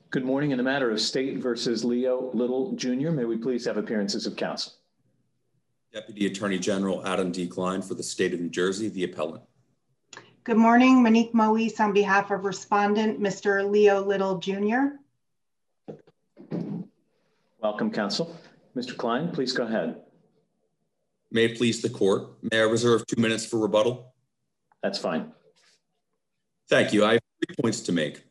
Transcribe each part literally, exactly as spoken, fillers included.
Good morning. In the matter of State versus Leo Little Junior, may we please have appearances of counsel? Deputy Attorney General Adam D. Klein for the State of New Jersey, the appellant. Good morning. Monique Moise on behalf of respondent, Mister Leo Little Junior Welcome, counsel. Mister Klein, please go ahead. May it please the court. May I reserve two minutes for rebuttal? That's fine. Thank you. I have three points to make.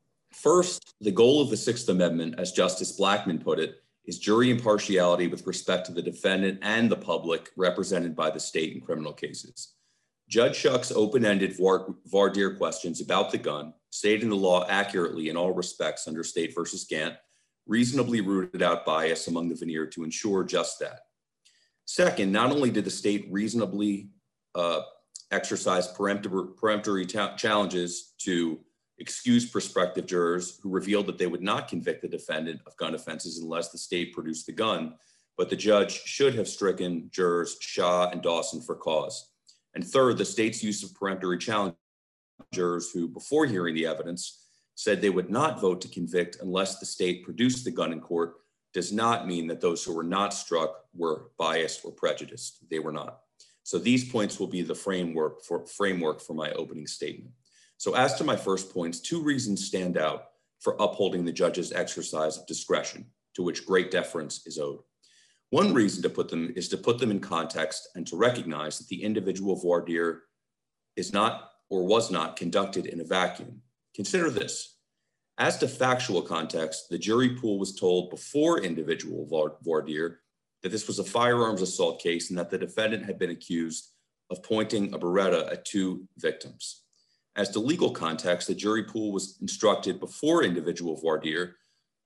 First, the goal of the Sixth Amendment, as Justice Blackmun put it, is jury impartiality with respect to the defendant and the public represented by the state in criminal cases. Judge Schuck's open-ended voir, voir dire questions about the gun, stating the law accurately in all respects under State versus Gant, reasonably rooted out bias among the veneer to ensure just that. Second, not only did the state reasonably uh, exercise peremptory, peremptory challenges to excuse prospective jurors who revealed that they would not convict the defendant of gun offenses unless the state produced the gun, but the judge should have stricken jurors Shaw and Dawson for cause. And third, the state's use of peremptory challenge jurors who, before hearing the evidence, said they would not vote to convict unless the state produced the gun in court does not mean that those who were not struck were biased or prejudiced. They were not. So these points will be the framework for, framework for my opening statement. So as to my first points, two reasons stand out for upholding the judge's exercise of discretion, to which great deference is owed. One reason to put them is to put them in context and to recognize that the individual voir dire is not or was not conducted in a vacuum. Consider this. As to factual context, the jury pool was told before individual voir dire that this was a firearms assault case and that the defendant had been accused of pointing a Beretta at two victims. As to legal context, the jury pool was instructed before individual voir dire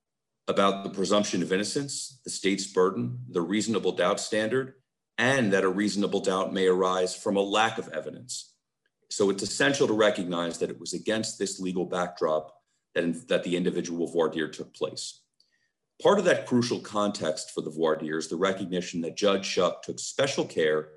about the presumption of innocence, the state's burden, the reasonable doubt standard, and that a reasonable doubt may arise from a lack of evidence. So it's essential to recognize that it was against this legal backdrop that, in, that the individual voir dire took place. Part of that crucial context for the voir dire is the recognition that Judge Schuck took special care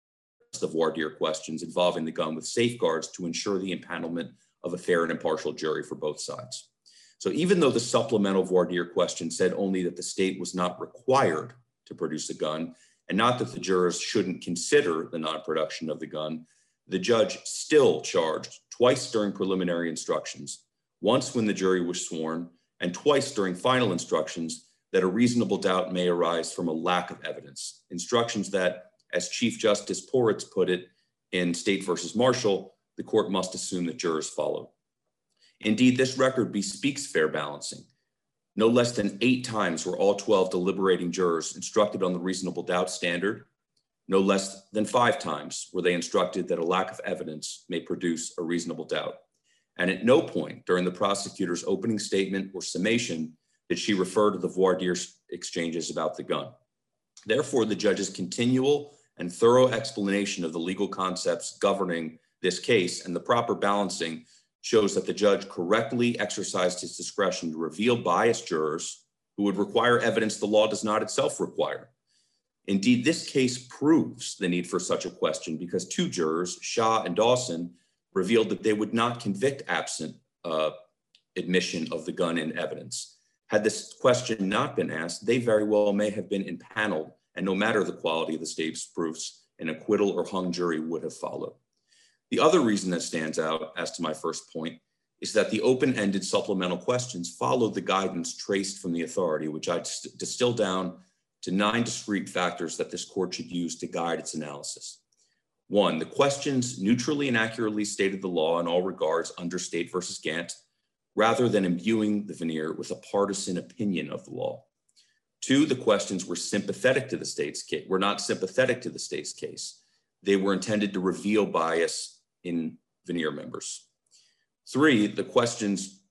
the voir dire questions involving the gun with safeguards to ensure the impanelment of a fair and impartial jury for both sides. So even though the supplemental voir dire question said only that the state was not required to produce a gun and not that the jurors shouldn't consider the non-production of the gun, the judge still charged twice during preliminary instructions, once when the jury was sworn, and twice during final instructions that a reasonable doubt may arise from a lack of evidence, instructions that, as Chief Justice Poritz put it in State versus Marshall, the court must assume that jurors follow. Indeed, this record bespeaks fair balancing. No less than eight times were all twelve deliberating jurors instructed on the reasonable doubt standard. No less than five times were they instructed that a lack of evidence may produce a reasonable doubt. And at no point during the prosecutor's opening statement or summation did she refer to the voir dire exchanges about the gun. Therefore, the judge's continual and thorough explanation of the legal concepts governing this case and the proper balancing shows that the judge correctly exercised his discretion to reveal biased jurors who would require evidence the law does not itself require. Indeed, this case proves the need for such a question because two jurors, Shaw and Dawson, revealed that they would not convict absent uh, admission of the gun in evidence. Had this question not been asked, they very well may have been impaneled, and no matter the quality of the state's proofs, an acquittal or hung jury would have followed. The other reason that stands out, as to my first point, is that the open-ended supplemental questions followed the guidance traced from the authority, which I distill down to nine discrete factors that this court should use to guide its analysis. One, the questions neutrally and accurately stated the law in all regards under State versus Gant, rather than imbuing the veneer with a partisan opinion of the law. Two, the questions were sympathetic to the state's case, were not sympathetic to the state's case. They were intended to reveal bias in veneer members. Three, the questions,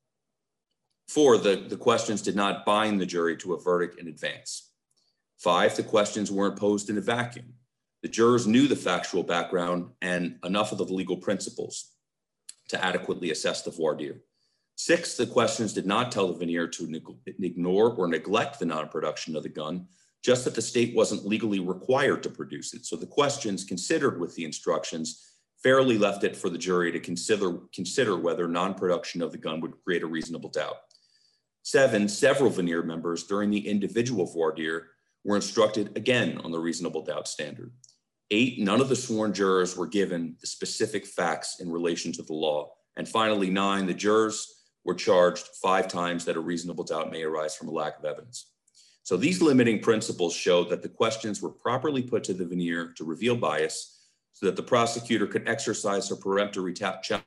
four, the, the questions did not bind the jury to a verdict in advance. Five, the questions weren't posed in a vacuum. The jurors knew the factual background and enough of the legal principles to adequately assess the voir dire. Six, the questions did not tell the veneer to neg- ignore or neglect the non-production of the gun, just that the state wasn't legally required to produce it. So the questions considered with the instructions fairly left it for the jury to consider, consider whether non-production of the gun would create a reasonable doubt. Seven, several veneer members during the individual voir dire were instructed again on the reasonable doubt standard. Eight, none of the sworn jurors were given the specific facts in relation to the law. And finally, nine, the jurors were charged five times that a reasonable doubt may arise from a lack of evidence. So these limiting principles show that the questions were properly put to the veneer to reveal bias so that the prosecutor could exercise her peremptory tap challenge.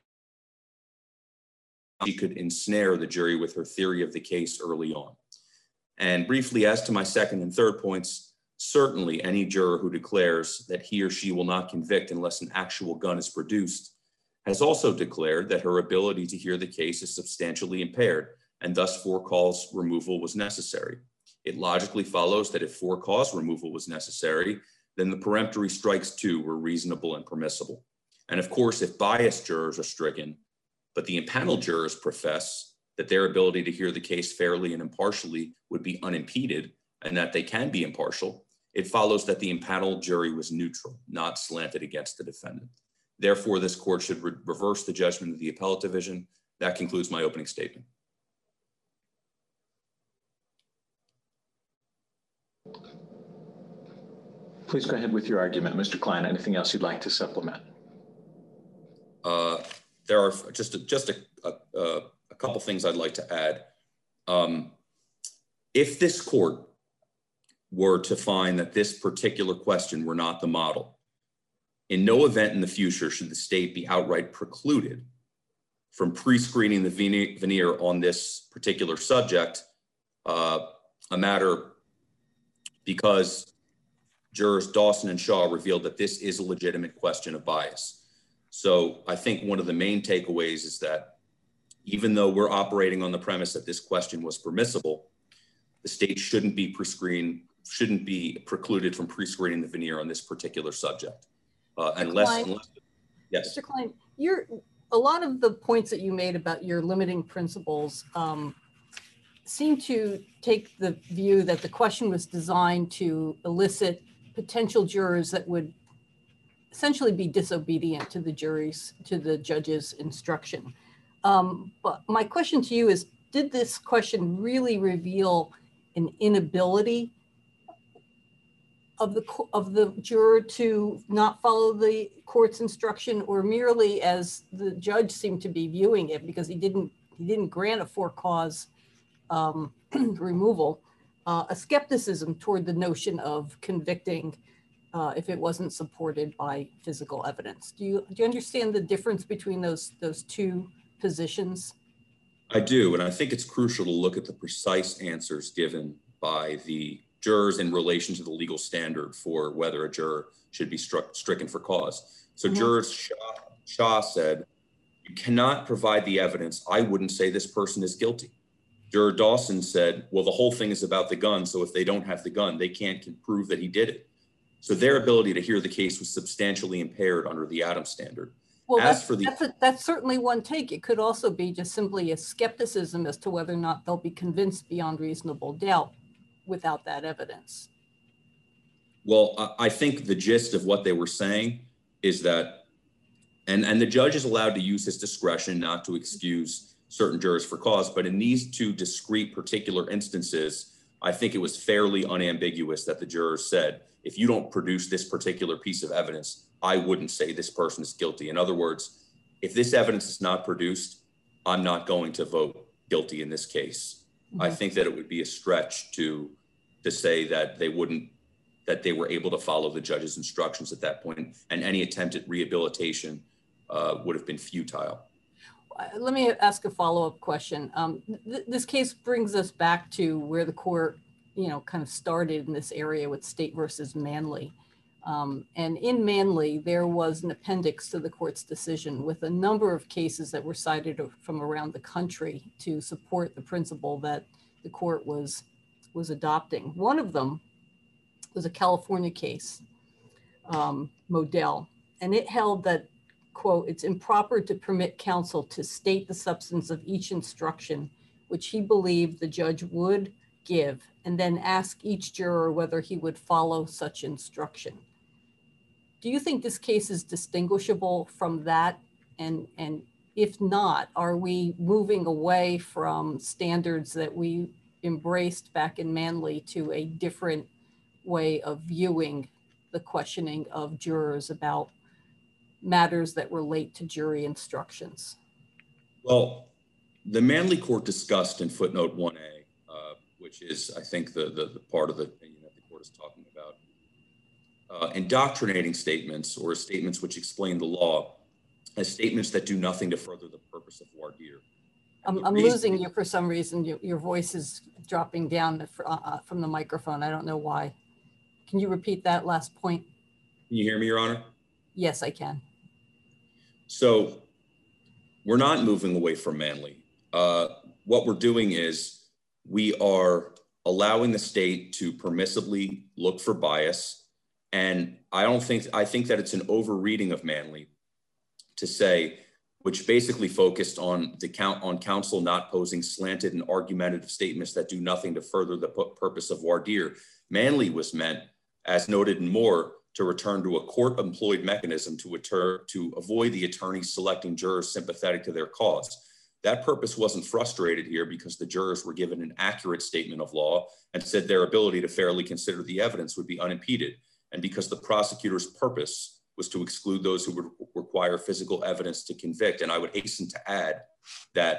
She could ensnare the jury with her theory of the case early on. And briefly, as to my second and third points, certainly any juror who declares that he or she will not convict unless an actual gun is produced has also declared that her ability to hear the case is substantially impaired, and thus for cause removal was necessary. It logically follows that if for cause removal was necessary, then the peremptory strikes too were reasonable and permissible. And of course, if biased jurors are stricken, but the impaneled jurors profess that their ability to hear the case fairly and impartially would be unimpeded and that they can be impartial, it follows that the impaneled jury was neutral, not slanted against the defendant. Therefore, this court should re- reverse the judgment of the appellate division. That concludes my opening statement. Please go ahead with your argument, Mister Klein. Anything else you'd like to supplement? Uh, there are just a, just a, a, a couple things I'd like to add. Um, if this court were to find that this particular question were not the model, in no event in the future should the state be outright precluded from pre-screening the veneer on this particular subject, uh, a matter because jurors Dawson and Shaw revealed that this is a legitimate question of bias. So I think one of the main takeaways is that even though we're operating on the premise that this question was permissible, the state shouldn't be pre-screened, shouldn't be precluded from pre-screening the veneer on this particular subject. Uh, unless, Klein, unless, yes. Mister Klein, you're, a lot of the points that you made about your limiting principles um, seem to take the view that the question was designed to elicit potential jurors that would essentially be disobedient to the jury's, to the judge's instruction. Um, but my question to you is, did this question really reveal an inability of the of the juror to not follow the court's instruction, or merely, as the judge seemed to be viewing it, because he didn't he didn't grant a for cause um, removal, uh, a skepticism toward the notion of convicting uh, if it wasn't supported by physical evidence? Do you do you understand the difference between those those two positions? I do, and I think it's crucial to look at the precise answers given by the jurors in relation to the legal standard for whether a juror should be struck, stricken for cause. So mm-hmm. Juror Shaw, Shaw said, "You cannot provide the evidence. I wouldn't say this person is guilty." Juror Dawson said, "Well, the whole thing is about the gun, so if they don't have the gun, they can't prove that he did it." So their ability to hear the case was substantially impaired under the Adams standard. Well, As that's, for the, that's, a, that's certainly one take. It could also be just simply a skepticism as to whether or not they'll be convinced beyond reasonable doubt without that evidence. Well, I think the gist of what they were saying is that, and, and the judge is allowed to use his discretion not to excuse certain jurors for cause, but in these two discrete particular instances, I think it was fairly unambiguous that the jurors said, if you don't produce this particular piece of evidence, I wouldn't say this person is guilty. In other words, if this evidence is not produced, I'm not going to vote guilty in this case. Mm-hmm. I think that it would be a stretch to, to say that they wouldn't, that they were able to follow the judge's instructions at that point, and any attempt at rehabilitation uh, would have been futile. Let me ask a follow-up question. Um, th- this case brings us back to where the court, you know, kind of started in this area with State versus Manley. Um, and in Manley, there was an appendix to the court's decision with a number of cases that were cited from around the country to support the principle that the court was, was adopting. One of them was a California case, um, Modell, and it held that, quote, "It's improper to permit counsel to state the substance of each instruction which he believed the judge would give, and then ask each juror whether he would follow such instruction." Do you think this case is distinguishable from that? And, and if not, are we moving away from standards that we embraced back in Manley to a different way of viewing the questioning of jurors about matters that relate to jury instructions? Well, the Manley court discussed in footnote one A, uh, which is, I think, the, the, the part of the opinion that the court is talking about, uh, indoctrinating statements or statements which explain the law as statements that do nothing to further the purpose of voir dire. I'm, I'm losing you for some reason. Your, your voice is dropping down uh, from the microphone. I don't know why. Can you repeat that last point? Can you hear me, Your Honor? Yes, I can. So we're not moving away from Manley. Uh, what we're doing is we are allowing the state to permissibly look for bias. And I don't think, I think that it's an overreading of Manley to say, which basically focused on the count on counsel not posing slanted and argumentative statements that do nothing to further the purpose of voir dire. Manley was meant, as noted in Moore, to return to a court-employed mechanism to, deter, to avoid the attorneys selecting jurors sympathetic to their cause. That purpose wasn't frustrated here because the jurors were given an accurate statement of law and said their ability to fairly consider the evidence would be unimpeded, and because the prosecutor's purpose was to exclude those who would require physical evidence to convict. And I would hasten to add that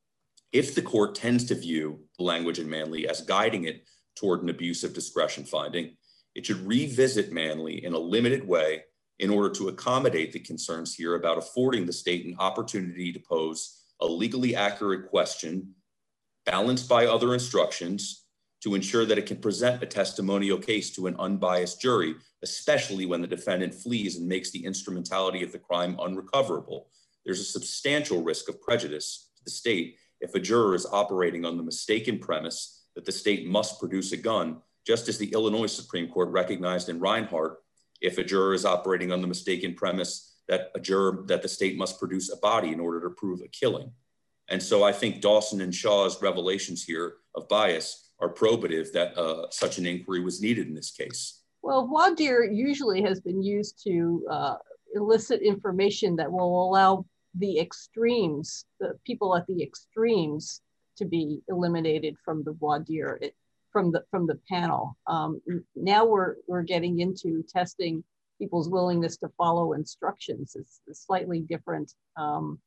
if the court tends to view the language in Manley as guiding it toward an abuse of discretion finding, it should revisit Manley in a limited way in order to accommodate the concerns here about affording the state an opportunity to pose a legally accurate question balanced by other instructions to ensure that it can present a testimonial case to an unbiased jury, especially when the defendant flees and makes the instrumentality of the crime unrecoverable. There's a substantial risk of prejudice to the state if a juror is operating on the mistaken premise that the state must produce a gun, just as the Illinois Supreme Court recognized in Reinhart, if a juror is operating on the mistaken premise that a juror, that the state must produce a body in order to prove a killing. And so I think Dawson and Shaw's revelations here of bias are probative that uh, such an inquiry was needed in this case. Well, voir dire usually has been used to uh, elicit information that will allow the extremes, the people at the extremes, to be eliminated from the voir dire, it, from the from the panel. Um, now we're we're getting into testing people's willingness to follow instructions. It's a slightly different um,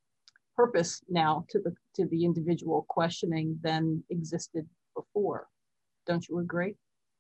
purpose now to the to the individual questioning than existed before. Don't you agree?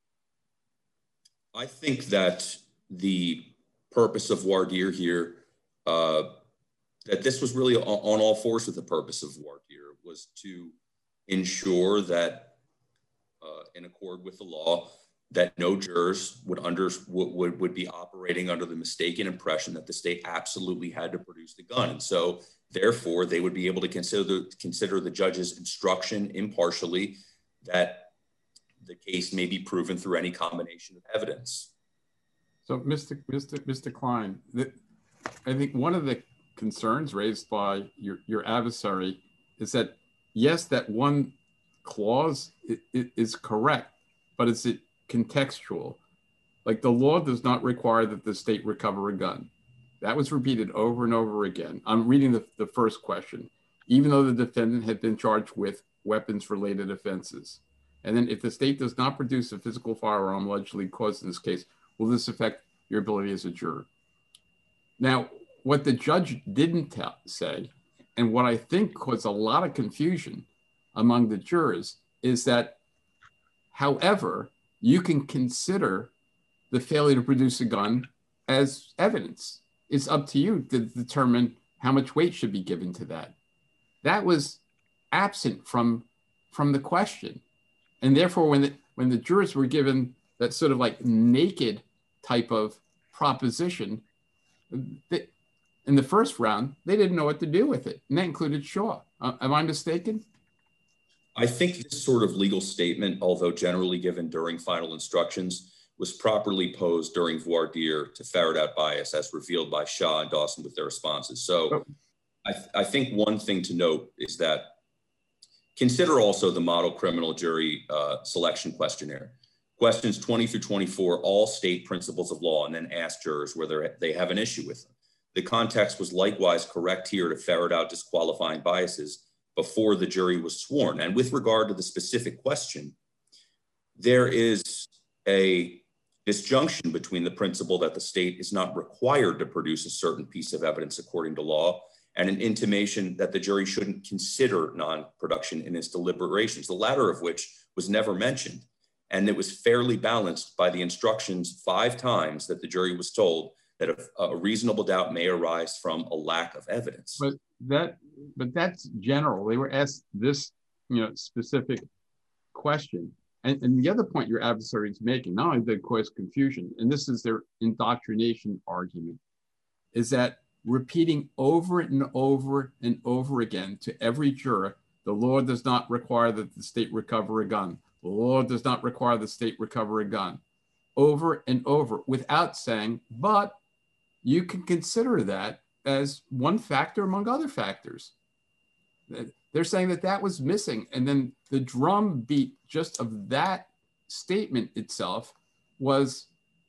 I think that the purpose of voir dire here, uh, that this was really on, on all fours with the purpose of voir dire, was to ensure that uh, in accord with the law, that no jurors would, under, would, would, would be operating under the mistaken impression that the state absolutely had to produce the gun. And so therefore they would be able to consider the, consider the judge's instruction impartially, that the case may be proven through any combination of evidence. So, Mister Mister Mister Klein, the, I think one of the concerns raised by your, your adversary is that, yes, that one clause is, is correct, but is it contextual? Like, the law does not require that the state recover a gun. That was repeated over and over again. I'm reading the, the first question. Even though the defendant had been charged with weapons-related offenses. And then if the state does not produce a physical firearm allegedly caused in this case, will this affect your ability as a juror? Now, what the judge didn't tell, say, and what I think caused a lot of confusion among the jurors, is that, however, you can consider the failure to produce a gun as evidence. It's up to you to determine how much weight should be given to that. That was absent from, from the question. And therefore, when the, when the jurors were given that sort of like naked type of proposition, they, in the first round, they didn't know what to do with it. And that included Shaw. Uh, am I mistaken? I think this sort of legal statement, although generally given during final instructions, was properly posed during voir dire to ferret out bias as revealed by Shaw and Dawson with their responses. So oh. I, th I think one thing to note is that consider also the model criminal jury uh, selection questionnaire. Questions twenty through twenty-four all state principles of law and then ask jurors whether they have an issue with them. The context was likewise correct here to ferret out disqualifying biases before the jury was sworn. And with regard to the specific question, there is a disjunction between the principle that the state is not required to produce a certain piece of evidence according to law and an intimation that the jury shouldn't consider non-production in its deliberations, the latter of which was never mentioned. And it was fairly balanced by the instructions five times that the jury was told that a, a reasonable doubt may arise from a lack of evidence. But that, but that's general. They were asked this, you know, specific question. And, and the other point your adversary is making, not only did it cause confusion, and this is their indoctrination argument, is that repeating over and over and over again to every juror, the law does not require that the state recover a gun. The law does not require the state recover a gun. Over and over without saying, but you can consider that as one factor among other factors. They're saying that that was missing. And then the drum beat just of that statement itself was,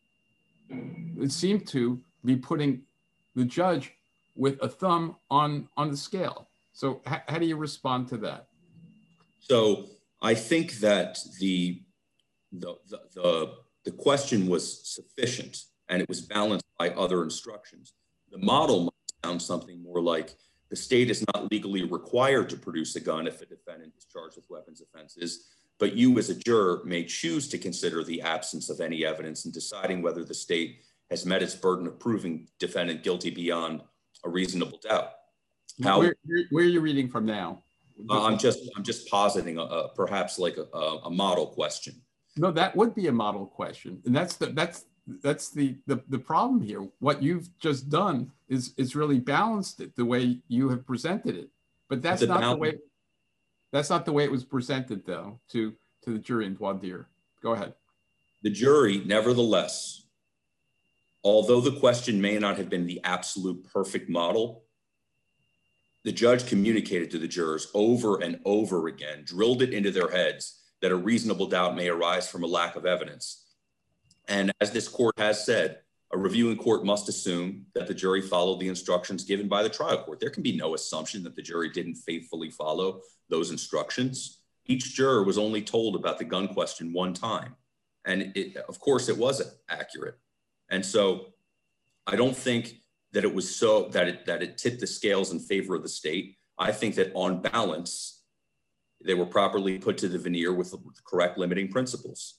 it seemed to be putting the judge with a thumb on, on the scale. So h- how do you respond to that? So I think that the, the, the, the, the question was sufficient and it was balanced by other instructions. The model might sound something more like the state is not legally required to produce a gun if a defendant is charged with weapons offenses, but you as a juror may choose to consider the absence of any evidence in deciding whether the state has met its burden of proving defendant guilty beyond a reasonable doubt. How, where, where are you reading from now? Uh, I'm just I'm just positing a, a perhaps like a, a model question. No, that would be a model question, and that's the that's that's the the, the problem here. What you've just done is is really balanced it the way you have presented it, but that's not the way. That's not the way it was presented, though, to to the jury in voir dire. Go ahead. The jury, nevertheless, although the question may not have been the absolute perfect model, the judge communicated to the jurors over and over again, drilled it into their heads that a reasonable doubt may arise from a lack of evidence. And as this court has said, a reviewing court must assume that the jury followed the instructions given by the trial court. There can be no assumption that the jury didn't faithfully follow those instructions. Each juror was only told about the gun question one time. And it, of course, it wasn't accurate. And so I don't think that it was so that it that it tipped the scales in favor of the state. I think that on balance, they were properly put to the veneer with the correct limiting principles.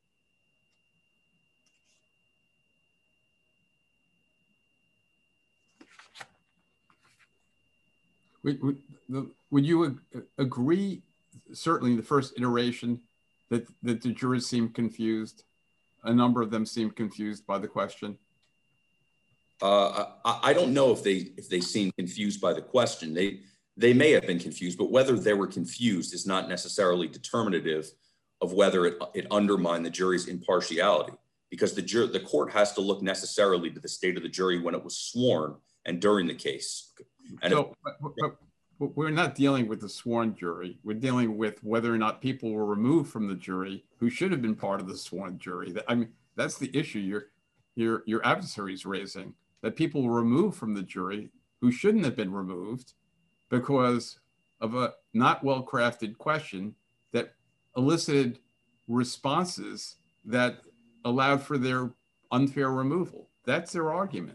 Would, would, would you ag- agree, certainly in the first iteration, that, that the jurors seemed confused? A number of them seemed confused by the question. Uh, I, I don't know if they if they seemed confused by the question. They they may have been confused, but whether they were confused is not necessarily determinative of whether it, it undermined the jury's impartiality, because the jur- the court has to look necessarily to the state of the jury when it was sworn and during the case. And so, but, but, but we're not dealing with the sworn jury. We're dealing with whether or not people were removed from the jury who should have been part of the sworn jury. I mean, that's the issue your your your adversary's raising, that people were removed from the jury who shouldn't have been removed because of a not well-crafted question that elicited responses that allowed for their unfair removal. That's their argument.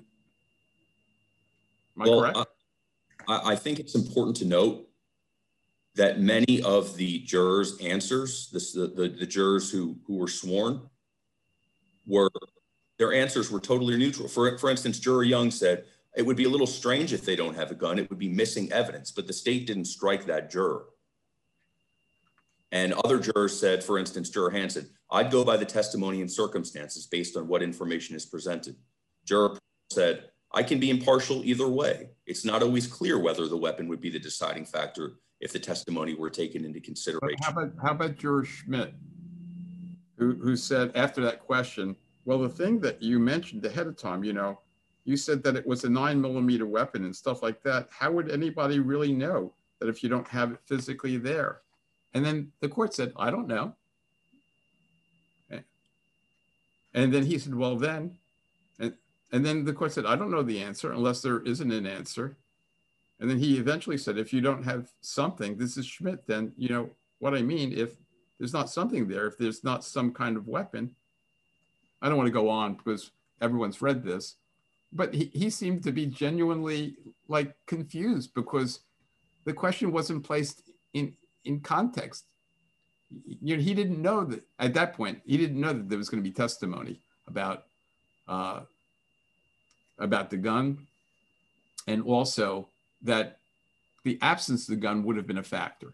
Am I well, correct? Uh, I, I think it's important to note that many of the jurors' answers, this, the, the, the jurors who, who were sworn, were their answers were totally neutral. For, for instance, Juror Young said, it would be a little strange if they don't have a gun. It would be missing evidence, but the state didn't strike that juror. And other jurors said, for instance, Juror Hansen, I'd go by the testimony and circumstances based on what information is presented. Juror said, I can be impartial either way. It's not always clear whether the weapon would be the deciding factor if the testimony were taken into consideration. How about, how about Juror Schmidt, who, who said after that question, well, the thing that you mentioned ahead of time, you know, you said that it was a nine millimeter weapon and stuff like that. How would anybody really know that if you don't have it physically there? And then the court said, I don't know. And then he said, well, then, and and then the court said, I don't know the answer unless there isn't an answer. And then he eventually said, if you don't have something, this is Schmidt, then, you know, what I mean, if there's not something there, if there's not some kind of weapon, I don't want to go on because everyone's read this, but he, he seemed to be genuinely like confused because the question wasn't placed in, in context. You know, he didn't know that at that point, he didn't know that there was going to be testimony about, uh, about the gun, and also that the absence of the gun would have been a factor.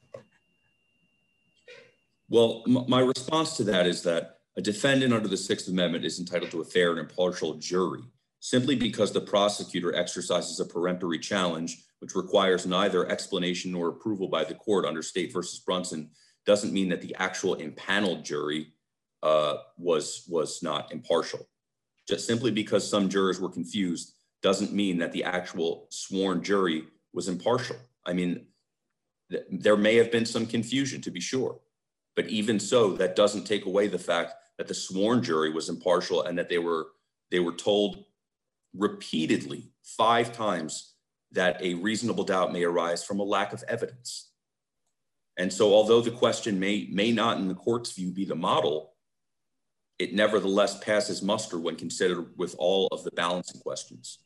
Well, m- my response to that is that a defendant under the Sixth Amendment is entitled to a fair and impartial jury simply because the prosecutor exercises a peremptory challenge, which requires neither explanation nor approval by the court under State versus Brunson, doesn't mean that the actual impaneled jury uh, was, was not impartial. Just simply because some jurors were confused doesn't mean that the actual sworn jury was impartial. I mean, th- there may have been some confusion, to be sure, but even so, that doesn't take away the fact that the sworn jury was impartial and that they were they were told repeatedly, five times, that a reasonable doubt may arise from a lack of evidence. And so although the question may, may not in the court's view be the model, it nevertheless passes muster when considered with all of the balancing questions.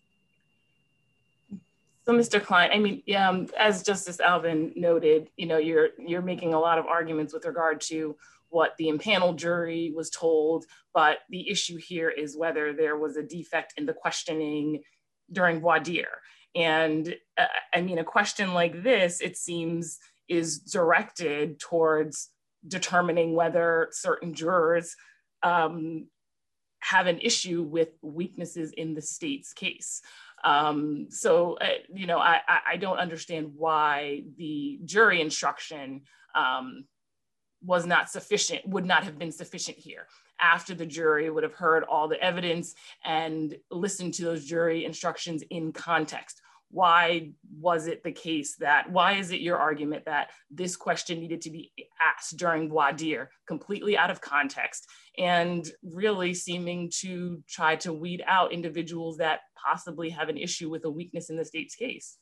So, Mister Klein, I mean, um, as Justice Alvin noted, you know, you're you're making a lot of arguments with regard to what the impaneled jury was told, but the issue here is whether there was a defect in the questioning during voir dire. And uh, I mean, a question like this, it seems, is directed towards determining whether certain jurors um, have an issue with weaknesses in the state's case. Um, so, uh, you know, I, I don't understand why the jury instruction um, was not sufficient, would not have been sufficient here. After the jury would have heard all the evidence and listened to those jury instructions in context. Why was it the case that, why is it your argument that this question needed to be asked during voir dire, completely out of context, and really seeming to try to weed out individuals that possibly have an issue with a weakness in the state's case?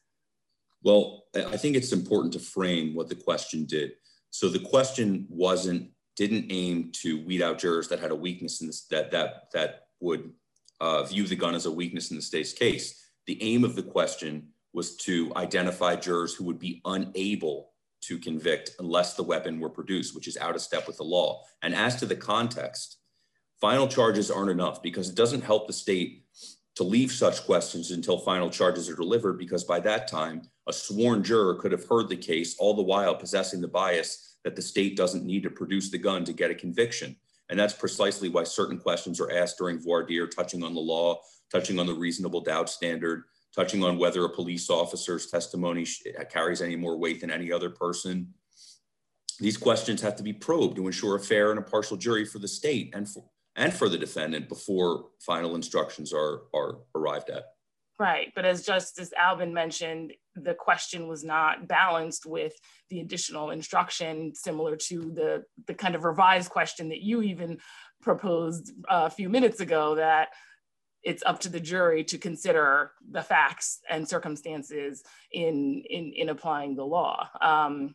Well, I think it's important to frame what the question did. So the question wasn't, didn't aim to weed out jurors that had a weakness in this, that, that, that would uh, view the gun as a weakness in the state's case. The aim of the question was to identify jurors who would be unable to convict unless the weapon were produced, which is out of step with the law. And as to the context, final charges aren't enough because it doesn't help the state to leave such questions until final charges are delivered, because by that time, a sworn juror could have heard the case, all the while possessing the bias that the state doesn't need to produce the gun to get a conviction. And that's precisely why certain questions are asked during voir dire, touching on the law, touching on the reasonable doubt standard, touching on whether a police officer's testimony carries any more weight than any other person. These questions have to be probed to ensure a fair and impartial jury for the state and for, and for the defendant before final instructions are, are arrived at. Right, but as Justice Alvin mentioned, the question was not balanced with the additional instruction similar to the, the kind of revised question that you even proposed a few minutes ago, that it's up to the jury to consider the facts and circumstances in, in, in applying the law. Um,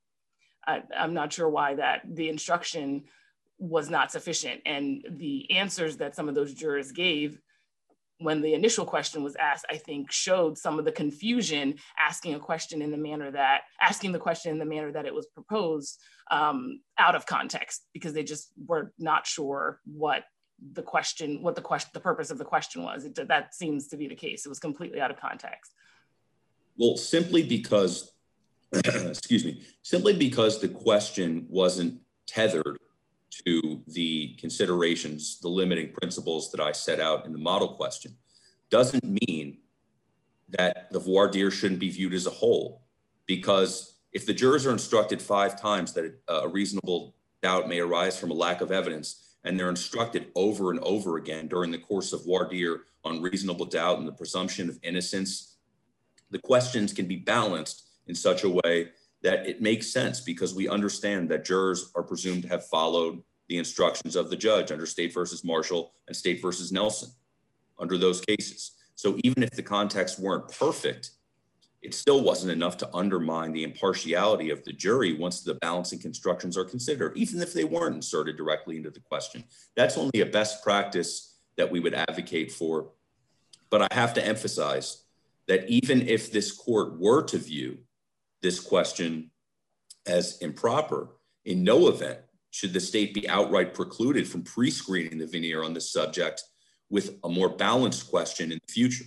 I, I'm not sure why that the instruction was not sufficient, and the answers that some of those jurors gave when the initial question was asked, I think showed some of the confusion asking a question in the manner that, asking the question in the manner that it was proposed um, out of context, because they just were not sure what the question, what the question, the purpose of the question was. It, that seems to be the case. It was completely out of context. Well, simply because, excuse me, simply because the question wasn't tethered to the considerations, the limiting principles that I set out in the model question, doesn't mean that the voir dire shouldn't be viewed as a whole. Because if the jurors are instructed five times that a reasonable doubt may arise from a lack of evidence, and they're instructed over and over again during the course of voir dire on reasonable doubt and the presumption of innocence, the questions can be balanced in such a way that it makes sense, because we understand that jurors are presumed to have followed the instructions of the judge under State versus Marshall and State versus Nelson. under those cases. So even if the contexts weren't perfect, it still wasn't enough to undermine the impartiality of the jury once the balancing constructions are considered, even if they weren't inserted directly into the question. That's only a best practice that we would advocate for. But I have to emphasize that even if this court were to view this question as improper, in no event should the state be outright precluded from pre-screening the veneer on this subject with a more balanced question in the future.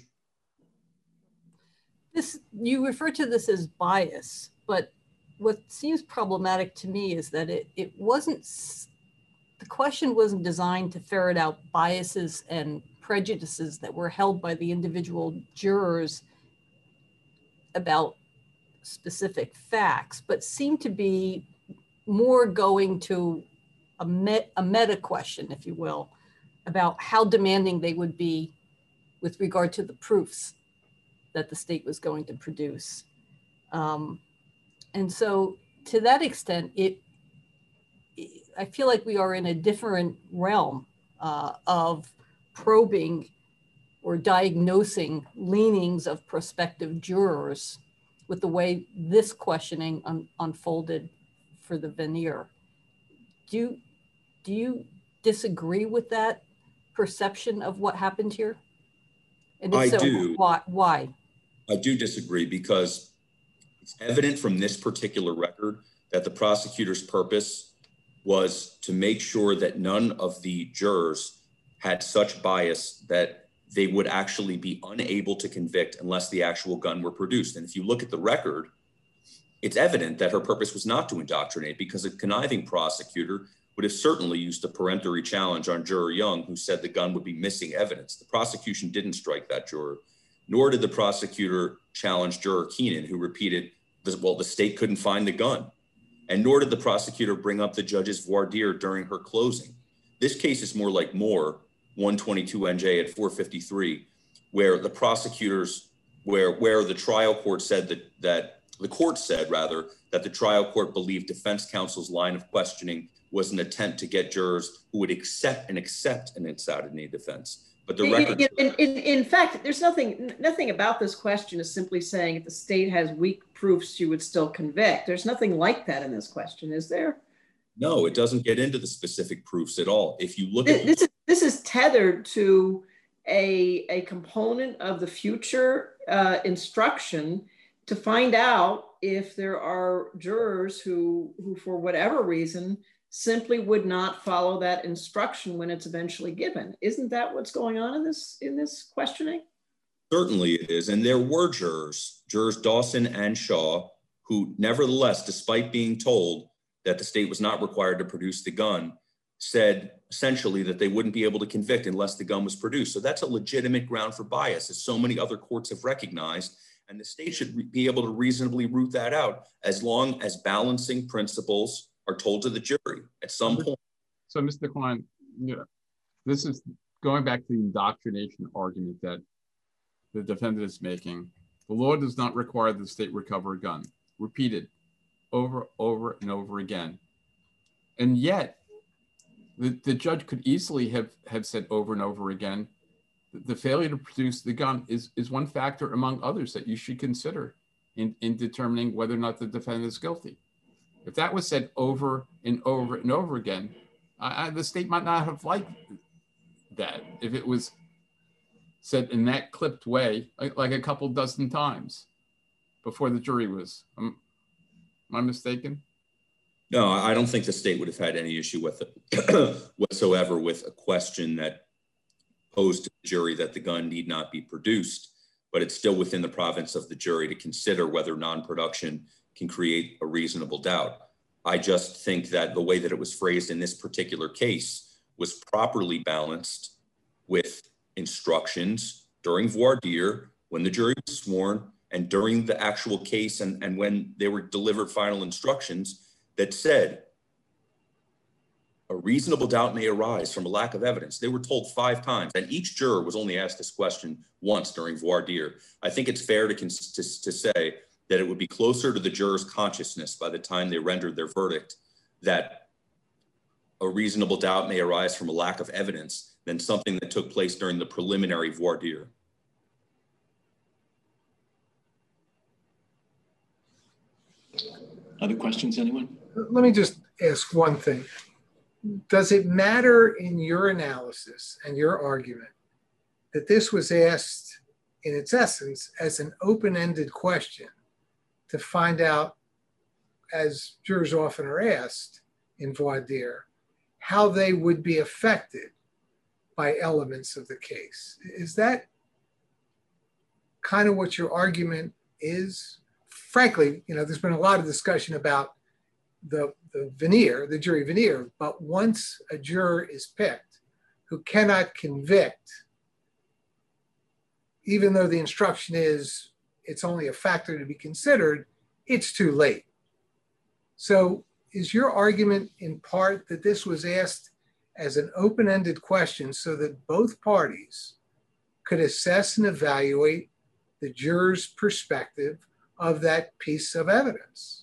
This, you refer to this as bias, but what seems problematic to me is that it, it wasn't, the question wasn't designed to ferret out biases and prejudices that were held by the individual jurors about specific facts, but seemed to be more going to a, met, a meta question, if you will, about how demanding they would be with regard to the proofs that the state was going to produce. Um, and so to that extent, it, I feel like we are in a different realm uh, of probing or diagnosing leanings of prospective jurors with the way this questioning un unfolded for the veneer. Do you, do you disagree with that perception of what happened here? And if I so, do. Why? Why? I do disagree because it's evident from this particular record that the prosecutor's purpose was to make sure that none of the jurors had such bias that they would actually be unable to convict unless the actual gun were produced. And if you look at the record, it's evident that her purpose was not to indoctrinate, because a conniving prosecutor would have certainly used a peremptory challenge on Juror Young, who said the gun would be missing evidence. The prosecution didn't strike that juror, nor did the prosecutor challenge Juror Keenan, who repeated, well, the state couldn't find the gun. And nor did the prosecutor bring up the judge's voir dire during her closing. This case is more like Moore, one twenty-two N J at four fifty-three, where the prosecutors, where, where the trial court said that, that the court said rather, that the trial court believed defense counsel's line of questioning was an attempt to get jurors who would accept and accept an insanity defense. But the record, in, in, in, in fact, there's nothing, nothing about this question is simply saying if the state has weak proofs, you would still convict. There's nothing like that in this question, is there? No, it doesn't get into the specific proofs at all. If you look this, at this is this is tethered to a a component of the future uh, instruction to find out if there are jurors who who for whatever reason simply would not follow that instruction when it's eventually given. Isn't that what's going on in this in this questioning? Certainly it is. And there were jurors, jurors Dawson and Shaw, who nevertheless, despite being told that the state was not required to produce the gun, said essentially that they wouldn't be able to convict unless the gun was produced. So that's a legitimate ground for bias, as so many other courts have recognized. And the state should be able to reasonably root that out as long as balancing principles are told to the jury at some point. So, Mister Klein, you know, this is going back to the indoctrination argument that the defendant is making. The law does not require the state recover a gun. Repeated over, over, and over again. And yet, the, the judge could easily have, have said over and over again, that the failure to produce the gun is, is one factor among others that you should consider in, in determining whether or not the defendant is guilty. If that was said over and over and over again, I, I, the state might not have liked that if it was said in that clipped way, like, like a couple dozen times before the jury was. Um, am I mistaken? No, I don't think the state would have had any issue with it whatsoever with a question that posed to the jury that the gun need not be produced, but it's still within the province of the jury to consider whether non-production can create a reasonable doubt. I just think that the way that it was phrased in this particular case was properly balanced with instructions during voir dire, when the jury was sworn, and during the actual case and, and when they were delivered final instructions that said a reasonable doubt may arise from a lack of evidence. They were told five times, and each juror was only asked this question once during voir dire. I think it's fair to, to, to say that it would be closer to the jurors' consciousness by the time they rendered their verdict that a reasonable doubt may arise from a lack of evidence than something that took place during the preliminary voir dire. Other questions, anyone? Let me just ask one thing. Does it matter in your analysis and your argument that this was asked in its essence as an open-ended question to find out, as jurors often are asked in voir dire, how they would be affected by elements of the case? Is that kind of what your argument is? Frankly, you know, there's been a lot of discussion about the, the veneer, the jury veneer, but once a juror is picked who cannot convict, even though the instruction is it's only a factor to be considered, it's too late. So is your argument in part that this was asked as an open-ended question so that both parties could assess and evaluate the juror's perspective of that piece of evidence?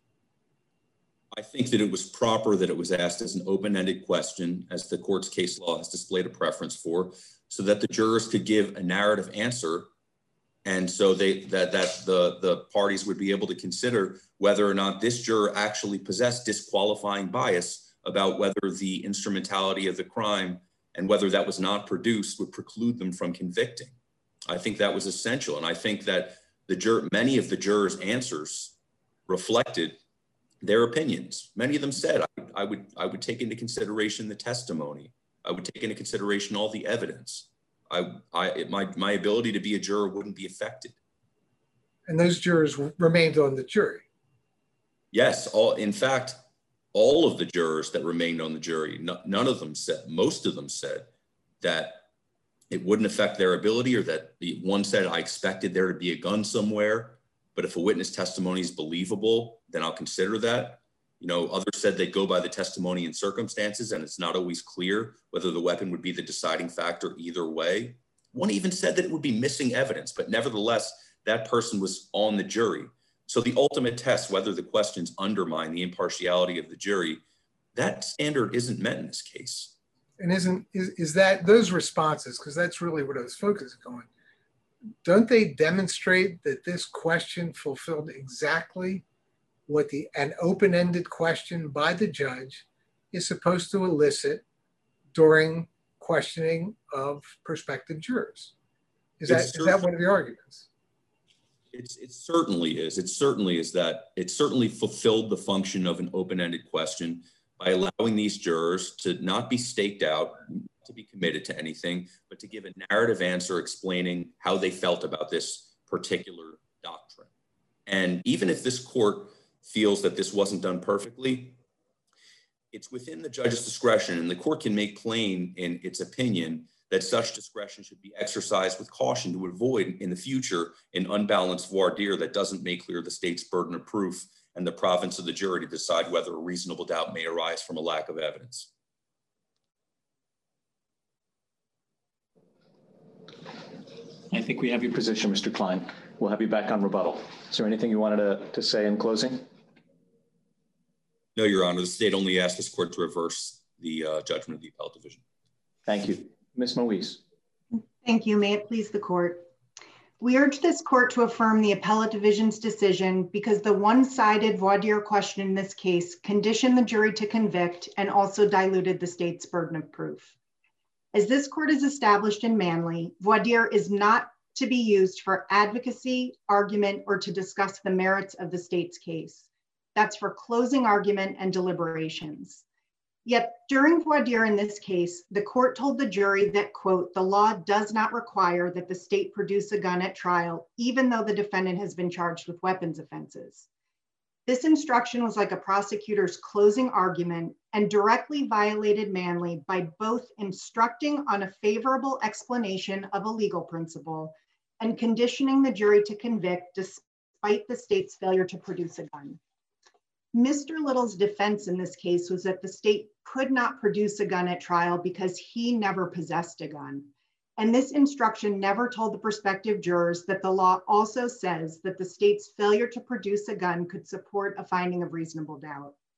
I think that it was proper that it was asked as an open-ended question, as the court's case law has displayed a preference for, so that the jurors could give a narrative answer, and so they that that the the parties would be able to consider whether or not this juror actually possessed disqualifying bias about whether the instrumentality of the crime and whether that was not produced would preclude them from convicting. I think that was essential, and I think that the jur many of the jurors' answers reflected their opinions. Many of them said, I, I would I would take into consideration the testimony. I would take into consideration all the evidence. I, I it, my my ability to be a juror wouldn't be affected. And those jurors remained on the jury. Yes, all in fact, all of the jurors that remained on the jury, no, none of them said, most of them said that it wouldn't affect their ability, or that the one said, I expected there to be a gun somewhere, but if a witness testimony is believable, then I'll consider that. You know, others said they go by the testimony and circumstances, and it's not always clear whether the weapon would be the deciding factor either way. One even said that it would be missing evidence, but nevertheless, that person was on the jury. So the ultimate test, whether the questions undermine the impartiality of the jury, that standard isn't met in this case. And isn't is, is that those responses, because that's really what I was focusing on, don't they demonstrate that this question fulfilled exactly what the an open-ended question by the judge is supposed to elicit during questioning of prospective jurors? Is that, is that one of the arguments? It's, it certainly is. It certainly is that it certainly fulfilled the function of an open-ended question by allowing these jurors to not be staked out, to be committed to anything, but to give a narrative answer explaining how they felt about this particular doctrine. And even if this court feels that this wasn't done perfectly, it's within the judge's discretion, and the court can make plain in its opinion that such discretion should be exercised with caution to avoid in the future an unbalanced voir dire that doesn't make clear the state's burden of proof and the province of the jury to decide whether a reasonable doubt may arise from a lack of evidence. I think we have your position, Mister Klein. We'll have you back on rebuttal. Is there anything you wanted to, to say in closing? No, Your Honor. The state only asked this court to reverse the uh, judgment of the appellate division. Thank you. Miz Moise. Thank you. May it please the court. We urge this court to affirm the appellate division's decision because the one-sided voir dire question in this case conditioned the jury to convict and also diluted the state's burden of proof. As this court has established in Manley, voir dire is not to be used for advocacy, argument, or to discuss the merits of the state's case. That's for closing argument and deliberations. Yet during voir dire in this case, the court told the jury that, quote, the law does not require that the state produce a gun at trial, even though the defendant has been charged with weapons offenses. This instruction was like a prosecutor's closing argument and directly violated Manley by both instructing on a favorable explanation of a legal principle and conditioning the jury to convict despite the state's failure to produce a gun. Mister Little's defense in this case was that the state could not produce a gun at trial because he never possessed a gun. And this instruction never told the prospective jurors that the law also says that the state's failure to produce a gun could support a finding of reasonable doubt.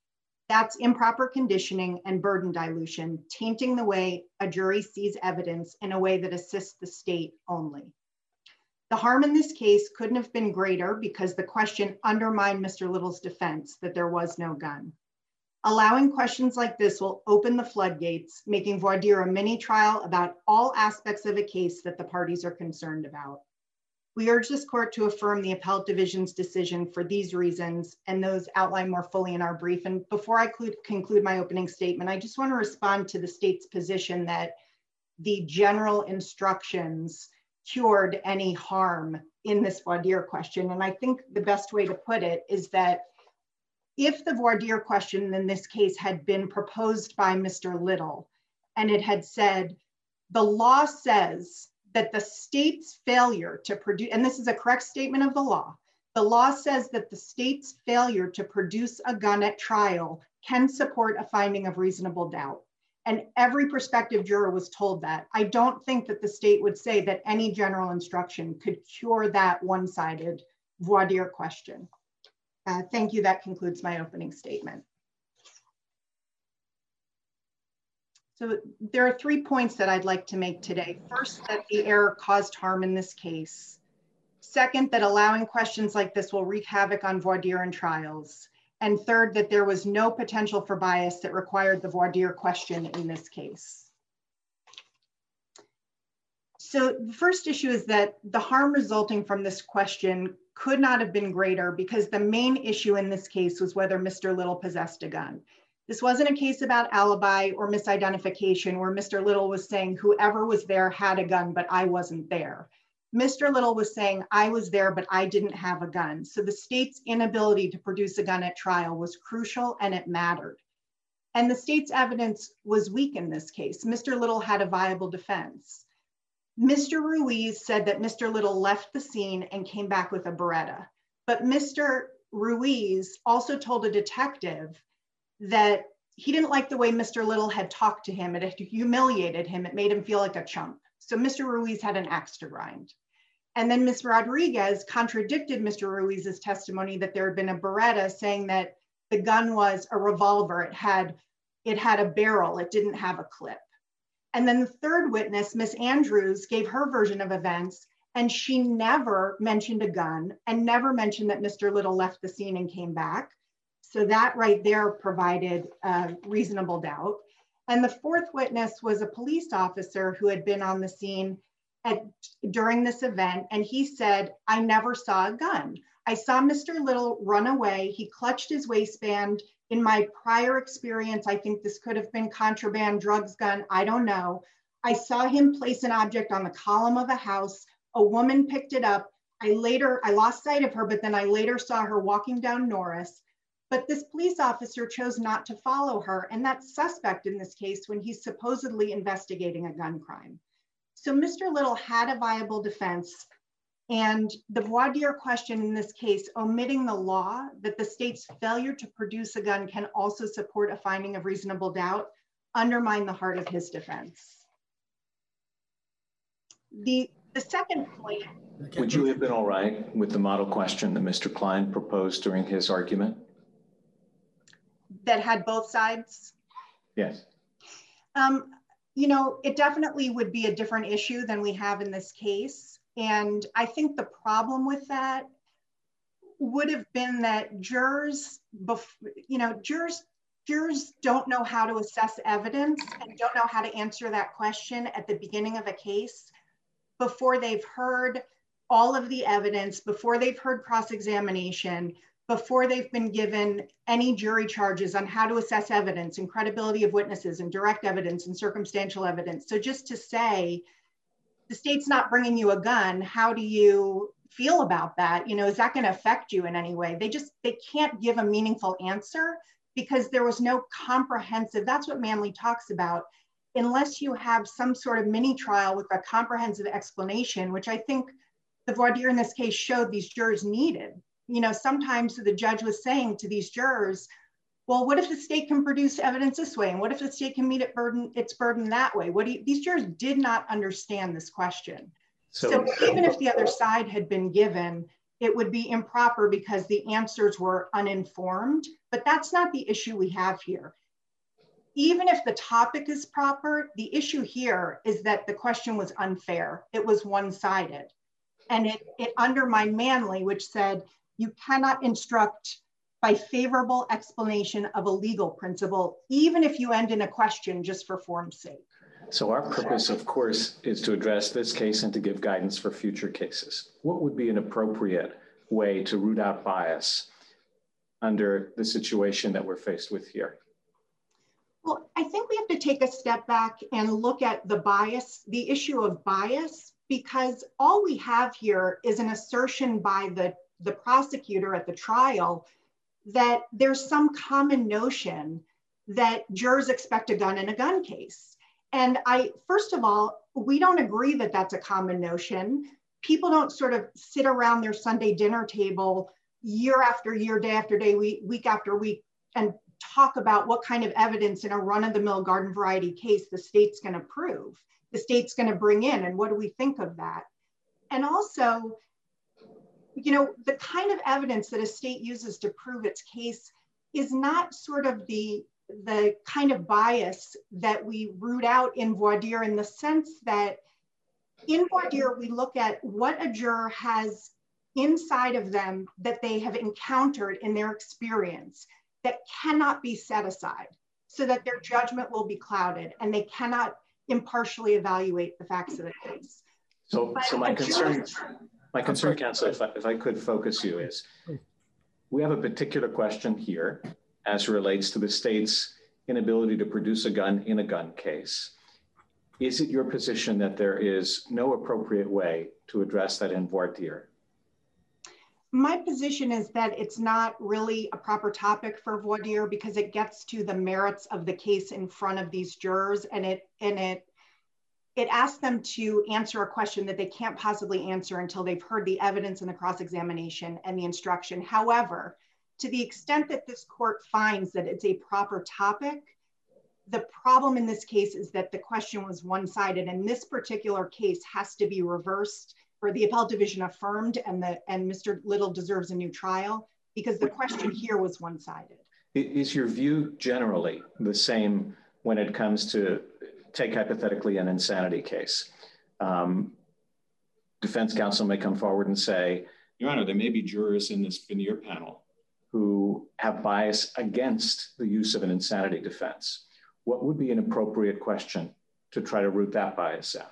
That's improper conditioning and burden dilution, tainting the way a jury sees evidence in a way that assists the state only. The harm in this case couldn't have been greater because the question undermined Mister Little's defense that there was no gun. Allowing questions like this will open the floodgates, making voir dire a mini trial about all aspects of a case that the parties are concerned about. We urge this court to affirm the appellate division's decision for these reasons and those outlined more fully in our brief. And before I conclude my opening statement, I just want to respond to the state's position that the general instructions cured any harm in this voir dire question. And I think the best way to put it is that if the voir dire question in this case had been proposed by Mister Little and it had said, the law says that the state's failure to produce, and this is a correct statement of the law, the law says that the state's failure to produce a gun at trial can support a finding of reasonable doubt. And every prospective juror was told that. I don't think that the state would say that any general instruction could cure that one-sided voir dire question. Uh, thank you, that concludes my opening statement. So there are three points that I'd like to make today. First, that the error caused harm in this case. Second, that allowing questions like this will wreak havoc on voir dire and trials. And third, that there was no potential for bias that required the voir dire question in this case. So the first issue is that the harm resulting from this question could not have been greater because the main issue in this case was whether Mister Little possessed a gun. This wasn't a case about alibi or misidentification where Mister Little was saying whoever was there had a gun, but I wasn't there. Mister Little was saying I was there, but I didn't have a gun. So the state's inability to produce a gun at trial was crucial and it mattered. And the state's evidence was weak in this case. Mister Little had a viable defense. Mister Ruiz said that Mister Little left the scene and came back with a Beretta. But Mister Ruiz also told a detective that he didn't like the way Mister Little had talked to him. It had humiliated him. It made him feel like a chump. So Mister Ruiz had an axe to grind. And then Miz Rodriguez contradicted Mister Ruiz's testimony that there had been a Beretta, saying that the gun was a revolver. It had, it had a barrel. It didn't have a clip. And then the third witness, Miz Andrews, gave her version of events, and she never mentioned a gun and never mentioned that Mister Little left the scene and came back. So that right there provided uh, reasonable doubt. And the fourth witness was a police officer who had been on the scene at, during this event. And he said, I never saw a gun. I saw Mister Little run away. He clutched his waistband. In my prior experience, I think this could have been contraband, drugs, gun, I don't know. I saw him place an object on the column of a house. A woman picked it up. I later, I lost sight of her, but then I later saw her walking down Norris. But this police officer chose not to follow her, and that's suspect in this case when he's supposedly investigating a gun crime. So Mister Little had a viable defense, and the voir dire question in this case, omitting the law that the state's failure to produce a gun can also support a finding of reasonable doubt, undermined the heart of his defense. The, the second point. Would you have been all right with the model question that Mister Klein proposed during his argument? That had both sides? Yes. Um, you know, it definitely would be a different issue than we have in this case. And I think the problem with that would have been that jurors, you know, jurors, jurors don't know how to assess evidence and don't know how to answer that question at the beginning of a case before they've heard all of the evidence, before they've heard cross-examination, before they've been given any jury charges on how to assess evidence and credibility of witnesses and direct evidence and circumstantial evidence. So just to say, the state's not bringing you a gun, how do you feel about that? You know, is that going to affect you in any way? They just, they can't give a meaningful answer because there was no comprehensive, that's what Manley talks about, unless you have some sort of mini trial with a comprehensive explanation, which I think the voir dire in this case showed these jurors needed. You know, sometimes the judge was saying to these jurors, well, what if the state can produce evidence this way? And what if the state can meet it burden, its burden that way? What do you, these jurors did not understand this question. So, so even if the other side had been given it would be improper because the answers were uninformed, but that's not the issue we have here. Even if the topic is proper, the issue here is that the question was unfair. It was one-sided. And it, it undermined Manley, which said you cannot instruct by favorable explanation of a legal principle, even if you end in a question just for form's sake. So our purpose, of course, is to address this case and to give guidance for future cases. What would be an appropriate way to root out bias under the situation that we're faced with here? Well, I think we have to take a step back and look at the bias, the issue of bias, because all we have here is an assertion by the, the prosecutor at the trial that there's some common notion that jurors expect a gun in a gun case. And I, first of all, we don't agree that that's a common notion. People don't sort of sit around their Sunday dinner table year after year, day after day, week, week after week, and talk about what kind of evidence in a run-of-the-mill garden variety case the state's going to prove, the state's going to bring in, and what do we think of that? And also, you know, the kind of evidence that a state uses to prove its case is not sort of the, the kind of bias that we root out in voir dire, in the sense that in voir dire, we look at what a juror has inside of them that they have encountered in their experience that cannot be set aside, so that their judgment will be clouded and they cannot impartially evaluate the facts of the case. So, But so my a concern, juror- my concern, Councilor, if I, if I could focus you, is we have a particular question here as relates to the state's inability to produce a gun in a gun case. Is it your position that there is no appropriate way to address that in voir dire? My position is that it's not really a proper topic for voir dire because it gets to the merits of the case in front of these jurors, and it and it it asks them to answer a question that they can't possibly answer until they've heard the evidence and the cross-examination and the instruction. However, to the extent that this court finds that it's a proper topic, the problem in this case is that the question was one-sided, and this particular case has to be reversed, or the appellate division affirmed, and the and Mister Little deserves a new trial because the question here was one-sided. Is your view generally the same when it comes to, take hypothetically an insanity case? Um, defense counsel may come forward and say, Your Honor, there may be jurors in this veneer panel who have bias against the use of an insanity defense. What would be an appropriate question to try to root that bias out?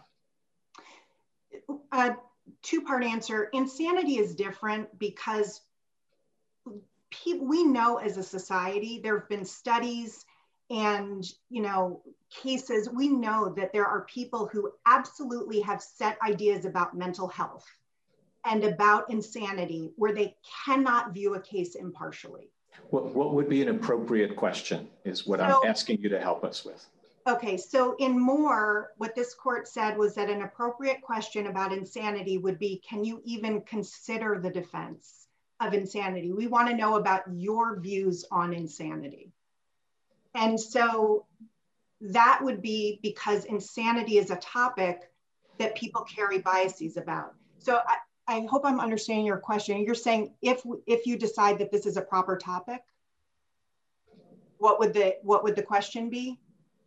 Uh, two-part answer. Insanity is different because people, we know as a society, there have been studies and, you know, cases, we know that there are people who absolutely have set ideas about mental health and about insanity where they cannot view a case impartially. What, what would be an appropriate question is what So, I'm asking you to help us with. Okay, so in Moore, what this court said was that an appropriate question about insanity would be, can you even consider the defense of insanity? We want to know about your views on insanity. And so that would be because insanity is a topic that people carry biases about. So I, I hope I'm understanding your question. You're saying if if you decide that this is a proper topic, what would the what would the question be?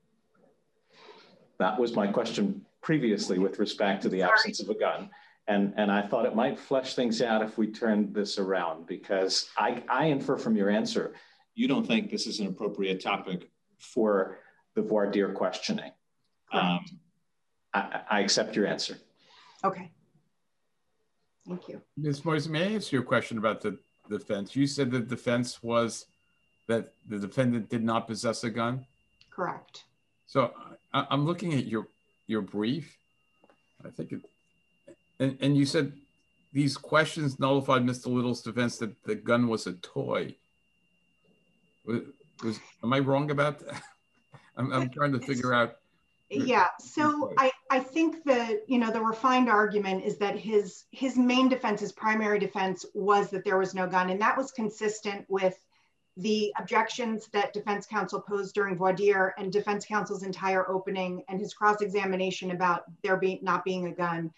That was my question previously with respect to the absence of a gun. And, and I thought it might flesh things out if we turned this around, because I, I infer from your answer, you don't think this is an appropriate topic for the voir dire questioning. Um, I, I accept your answer. Okay. Thank you. Miz Moise, may I ask you a question about the defense? You said the defense was that the defendant did not possess a gun? Correct. So I, I'm looking at your your brief. I think it, and, and you said these questions nullified Mister Little's defense that the gun was a toy. Was, was am I wrong about that? I'm, I'm trying to figure out. Yeah, so I, I think the, you know, the refined argument is that his his main defense, his primary defense was that there was no gun. And that was consistent with the objections that defense counsel posed during voir dire and defense counsel's entire opening and his cross-examination about there being not being a gun.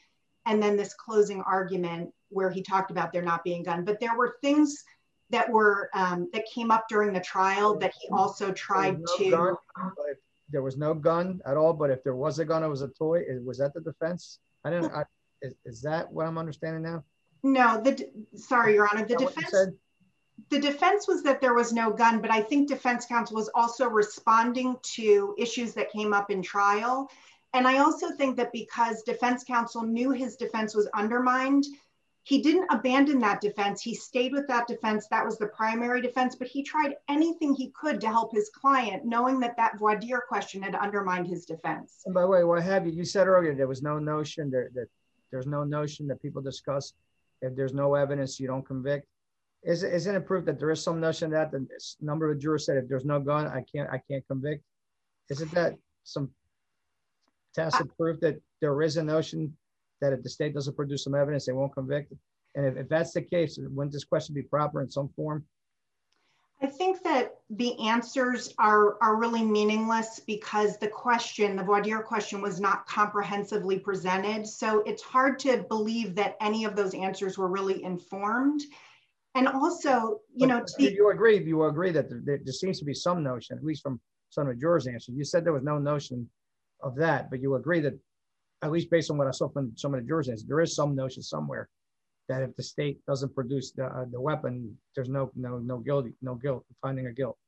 and then this closing argument where he talked about there not being a gun. But there were things that were um, that came up during the trial that he also tried no to. Gun, but if there was no gun at all, but if there was a gun, it was a toy. Was that the defense? I didn't. I, is, is that what I'm understanding now? No, the sorry, Your Honor. The defense. The defense was that there was no gun, but I think defense counsel was also responding to issues that came up in trial. And I also think that because defense counsel knew his defense was undermined, he didn't abandon that defense. He stayed with that defense. That was the primary defense, but he tried anything he could to help his client, knowing that that voir dire question had undermined his defense. And by the way, what have you, you said earlier, there was no notion that, that there's no notion that people discuss if there's no evidence, you don't convict. Is, isn't it proof that there is some notion that the number of jurors said if there's no gun, I can't, I can't convict? Isn't that some tacit I, proof that there is a notion that if the state doesn't produce some evidence, they won't convict? And if, if that's the case, wouldn't this question be proper in some form? I think that the answers are, are really meaningless because the question, the voir dire question, was not comprehensively presented. So it's hard to believe that any of those answers were really informed. And also, you but know, to you, you agree, you agree that there, there seems to be some notion, at least from some of the jurors' answers. You said there was no notion of that, but you agree that, at least based on what I saw from some of the jurors' answers, there is some notion somewhere that if the state doesn't produce the, uh, the weapon, there's no no no guilty, no guilt, finding a guilt.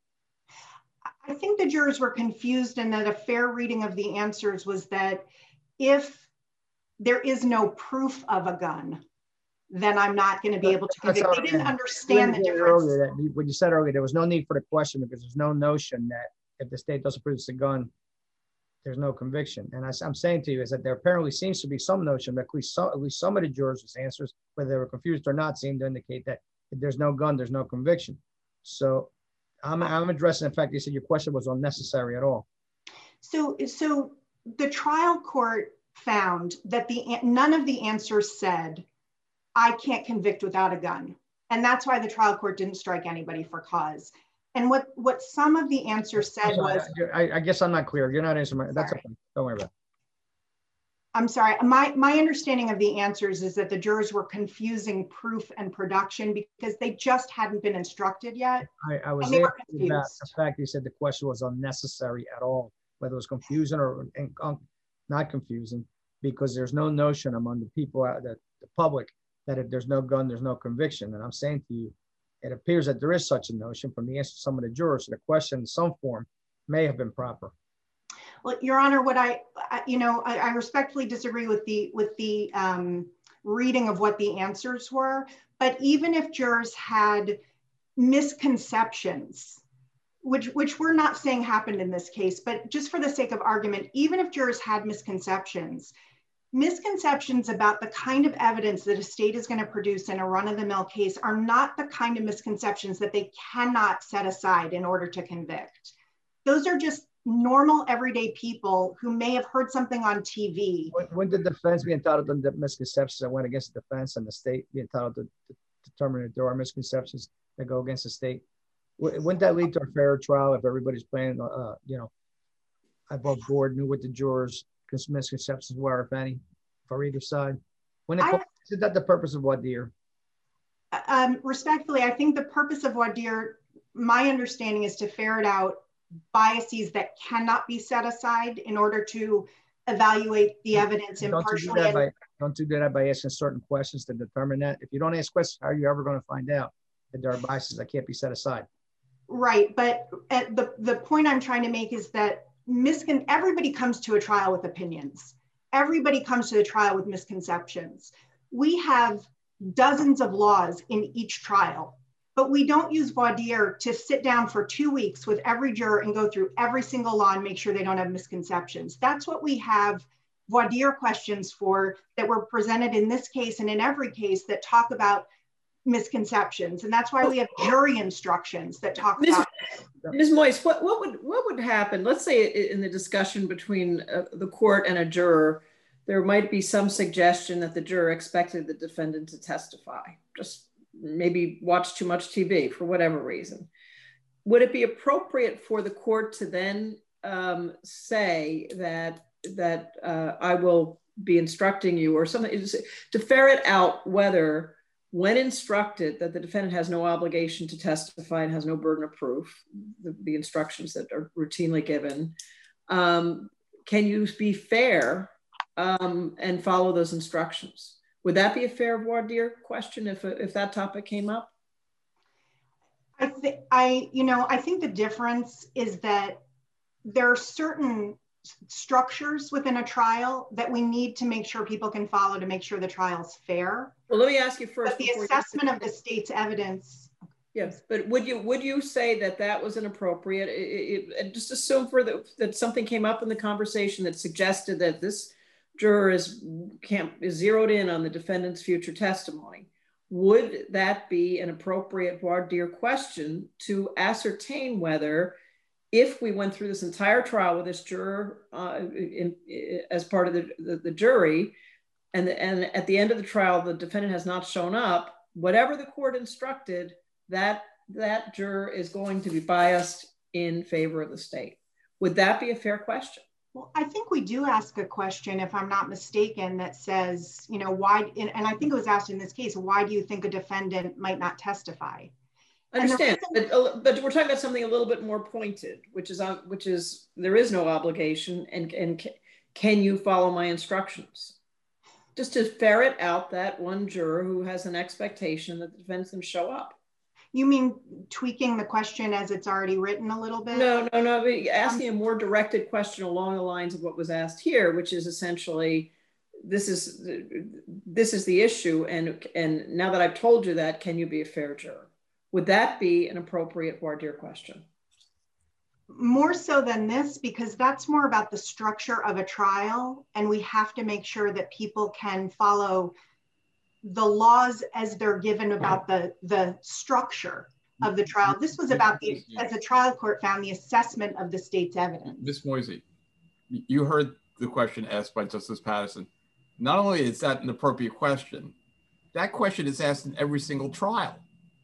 I think the jurors were confused, and that a fair reading of the answers was that if there is no proof of a gun, then I'm not going to be able to convict. They didn't understand the difference. That, when you said earlier, there was no need for the question because there's no notion that if the state doesn't produce a gun, there's no conviction. And I, I'm saying to you is that there apparently seems to be some notion that at least some, at least some of the jurors' answers, whether they were confused or not, seem to indicate that if there's no gun, there's no conviction. So I'm, I'm addressing the fact that you said your question was unnecessary at all. So, so the trial court found that the none of the answers said, I can't convict without a gun. And that's why the trial court didn't strike anybody for cause. And what, what some of the answers said was... I, I guess I'm not clear. You're not answering my... That's okay. Don't worry about it. I'm sorry. My, my understanding of the answers is that the jurors were confusing proof and production because they just hadn't been instructed yet. I, I was asking about the fact you said the question was unnecessary at all, whether it was confusing or um, not confusing, because there's no notion among the people, out the, the public, that if there's no gun, there's no conviction. And I'm saying to you, it appears that there is such a notion from the answer to some of the jurors. So the question in some form may have been proper. Well, Your Honor, what I, I you know, I, I respectfully disagree with the with the um, reading of what the answers were. But even if jurors had misconceptions, which which we're not saying happened in this case, but just for the sake of argument, even if jurors had misconceptions, misconceptions about the kind of evidence that a state is going to produce in a run-of-the-mill case are not the kind of misconceptions that they cannot set aside in order to convict. Those are just normal, everyday people who may have heard something on T V. When, when did the defense be entitled to the misconceptions that went against the defense, and the state be entitled to, to determine if there are misconceptions that go against the state? Wouldn't that lead to a fair trial if everybody's playing, uh, you know, above board, knew what the jurors' misconceptions were, if any, for either side? When it, I, is that the purpose of voir dire? Um, respectfully, I think the purpose of voir dire, my understanding, is to ferret out biases that cannot be set aside in order to evaluate the evidence impartially. Don't you do that by, don't you do that by asking certain questions to determine that? If you don't ask questions, how are you ever going to find out that there are biases that can't be set aside? Right, but at the, the point I'm trying to make is that miscon everybody comes to a trial with opinions. Everybody comes to the trial with misconceptions. We have dozens of laws in each trial, but we don't use voir dire to sit down for two weeks with every juror and go through every single law and make sure they don't have misconceptions. That's what we have voir dire questions for, that were presented in this case and in every case, that talk about misconceptions. And that's why we have jury instructions that talk Miz about Miz Moyes, what, what would what would happen? Let's say in the discussion between uh, the court and a juror, there might be some suggestion that the juror expected the defendant to testify, just maybe watch too much T V for whatever reason. Would it be appropriate for the court to then um, say that that uh, I will be instructing you or something, to ferret out whether, when instructed that the defendant has no obligation to testify and has no burden of proof, the, the instructions that are routinely given, um, can you be fair um, and follow those instructions? Would that be a fair voir dire question if, if that topic came up? I think, I, you know, I think the difference is that there are certain structures within a trial that we need to make sure people can follow to make sure the trial's fair. Well, let me ask you first. But the assessment of the state's evidence. Yes, but would you would you say that that was inappropriate? It, it, it, just assume for the, that something came up in the conversation that suggested that this juror is can't is zeroed in on the defendant's future testimony. Would that be an appropriate voir dire question to ascertain whether, if we went through this entire trial with this juror uh, in, in, as part of the, the, the jury, and, the, and at the end of the trial, the defendant has not shown up, whatever the court instructed, that, that juror is going to be biased in favor of the state? Would that be a fair question? Well, I think we do ask a question, if I'm not mistaken, that says, you know, why, and, and I think it was asked in this case, why do you think a defendant might not testify? I understand, reason, but, but we're talking about something a little bit more pointed, which is, uh, which is there is no obligation, and, and can you follow my instructions? Just to ferret out that one juror who has an expectation that the defendant's going to show up. You mean tweaking the question as it's already written a little bit? No, no, no. Asking a more directed question along the lines of what was asked here, which is essentially, this is this is the issue, and and now that I've told you that, can you be a fair juror? Would that be an appropriate voir dire question? More so than this, because that's more about the structure of a trial, and we have to make sure that people can follow the laws as they're given about the, the structure of the trial. This was about the, as the trial court found, the assessment of the state's evidence. Miz Moisey, you heard the question asked by Justice Patterson. Not only is that an appropriate question, that question is asked in every single trial.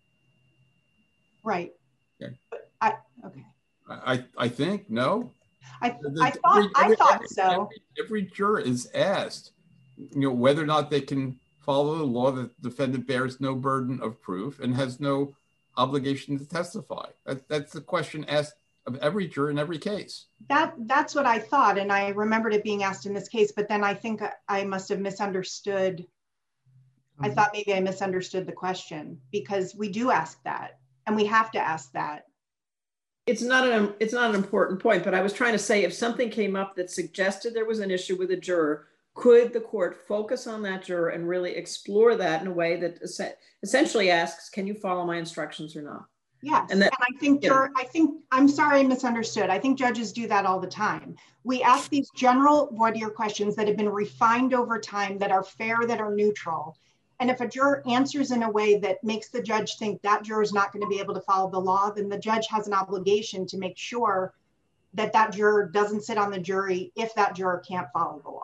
Right. Okay. But I, okay. I, I think, no. I, the, I thought, every, I thought every, so. Every, every juror is asked, you know, whether or not they can follow the law that the defendant bears no burden of proof and has no obligation to testify. That, that's the question asked of every juror in every case. That that's what I thought, and I remembered it being asked in this case, but then I think I must have misunderstood. Mm-hmm. I thought maybe I misunderstood the question, because we do ask that, and we have to ask that. It's not an it's not an important point, but I was trying to say, if something came up that suggested there was an issue with a juror, could the court focus on that juror and really explore that in a way that essentially asks, can you follow my instructions or not? Yes, and, that, and I think, juror, I think, I'm sorry I misunderstood. I think judges do that all the time. We ask these general voir dire questions that have been refined over time, that are fair, that are neutral. And if a juror answers in a way that makes the judge think that juror is not going to be able to follow the law, then the judge has an obligation to make sure that that juror doesn't sit on the jury if that juror can't follow the law.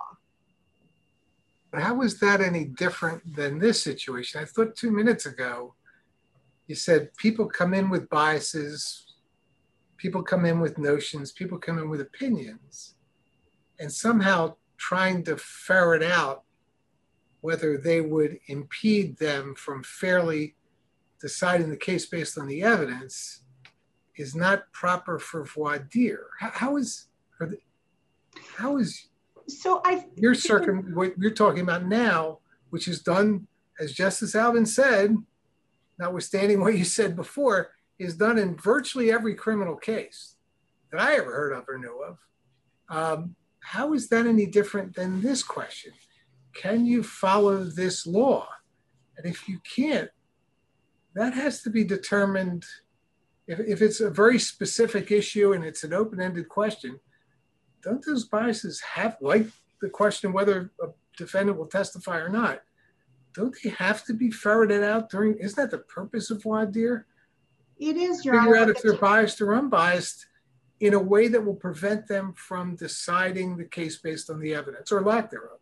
How is that any different than this situation? I thought two minutes ago, you said people come in with biases, people come in with notions, people come in with opinions, and somehow trying to ferret out whether they would impede them from fairly deciding the case based on the evidence is not proper for voir dire. How, how is, they, how is, So I, you're circum, what you're talking about now, which is done, as Justice Alvin said, notwithstanding what you said before, is done in virtually every criminal case that I ever heard of or knew of. Um, how is that any different than this question? Can you follow this law? And if you can't, that has to be determined. If, if it's a very specific issue and it's an open-ended question, don't those biases have, like the question whether a defendant will testify or not, don't they have to be ferreted out during, isn't that the purpose of voir dire? It is, Your Figure Honor. out if they're biased or unbiased in a way that will prevent them from deciding the case based on the evidence or lack thereof.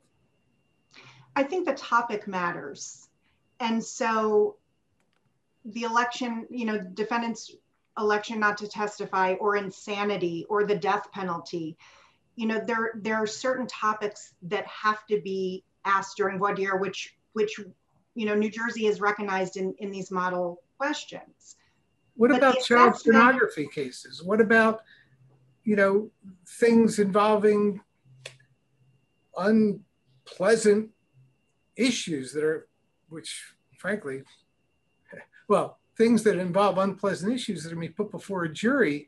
I think the topic matters. And so the election, you know, defendant's election not to testify, or insanity, or the death penalty, you know, there, there are certain topics that have to be asked during voir dire, which, which, you know, New Jersey has recognized in, in these model questions. What But about the child assessment- pornography cases? What about, you know, things involving unpleasant issues that are, which frankly, well, things that involve unpleasant issues that are being put before a jury,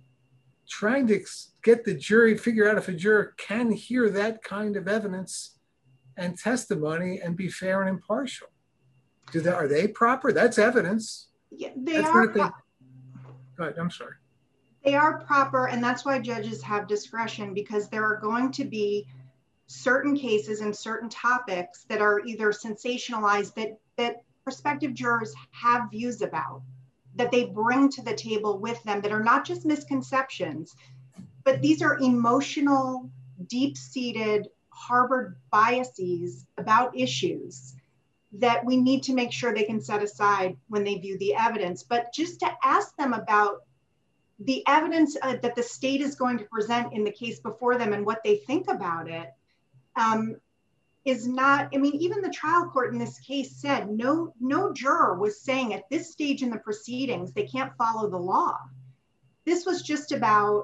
trying to get the jury, figure out if a juror can hear that kind of evidence and testimony and be fair and impartial. Do they, are they proper? That's evidence. Yeah, they That's are. not the, go ahead, I'm sorry. They are proper, and that's why judges have discretion, because there are going to be certain cases and certain topics that are either sensationalized that, that prospective jurors have views about, that they bring to the table with them that are not just misconceptions, but these are emotional, deep-seated, harbored biases about issues that we need to make sure they can set aside when they view the evidence. But just to ask them about the evidence uh, that the state is going to present in the case before them and what they think about it um, is not, I mean, even the trial court in this case said no, no juror was saying at this stage in the proceedings, they can't follow the law. This was just about,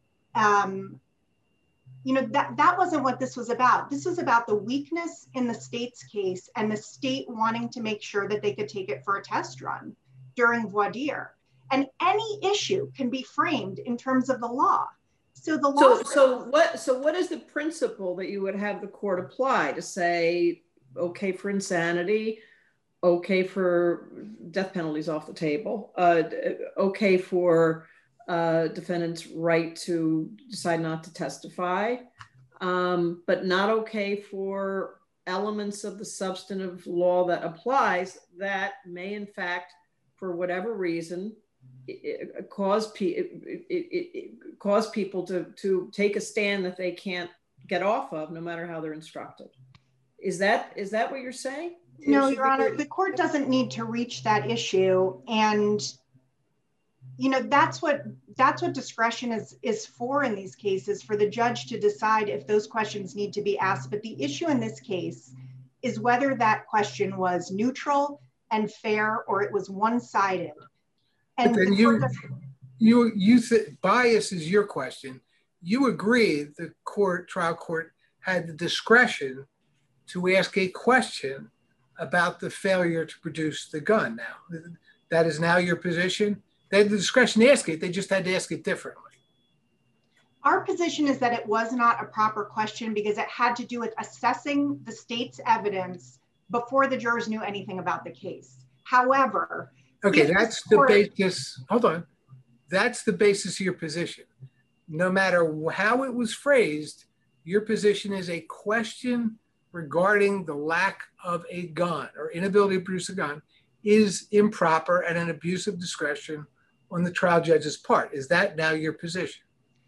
um, you know, that, that wasn't what this was about. This was about the weakness in the state's case and the state wanting to make sure that they could take it for a test run during voir dire. And any issue can be framed in terms of the law. So the law. So, so what? So what is the principle that you would have the court apply to say, okay for insanity, okay for death penalties off the table, uh, okay for uh, defendant's right to decide not to testify, um, but not okay for elements of the substantive law that applies that may, in fact, for whatever reason, It, it cause, pe- it, it, it, it cause people to, to take a stand that they can't get off of, no matter how they're instructed. Is that is that what you're saying? No, Your Honor, the court doesn't need to reach that issue. And, you know, that's what that's what discretion is, is for in these cases, for the judge to decide if those questions need to be asked. But the issue in this case is whether that question was neutral and fair or it was one-sided. And but then the you, does- you, you th- bias is your question. You agree the court, trial court, had the discretion to ask a question about the failure to produce the gun. Now, that is now your position. They had the discretion to ask it. They just had to ask it differently. Our position is that it was not a proper question because it had to do with assessing the state's evidence before the jurors knew anything about the case. However, okay, that's the court, basis. Hold on. That's the basis of your position. No matter how it was phrased, your position is a question regarding the lack of a gun or inability to produce a gun is improper and an abuse of discretion on the trial judge's part. Is that now your position?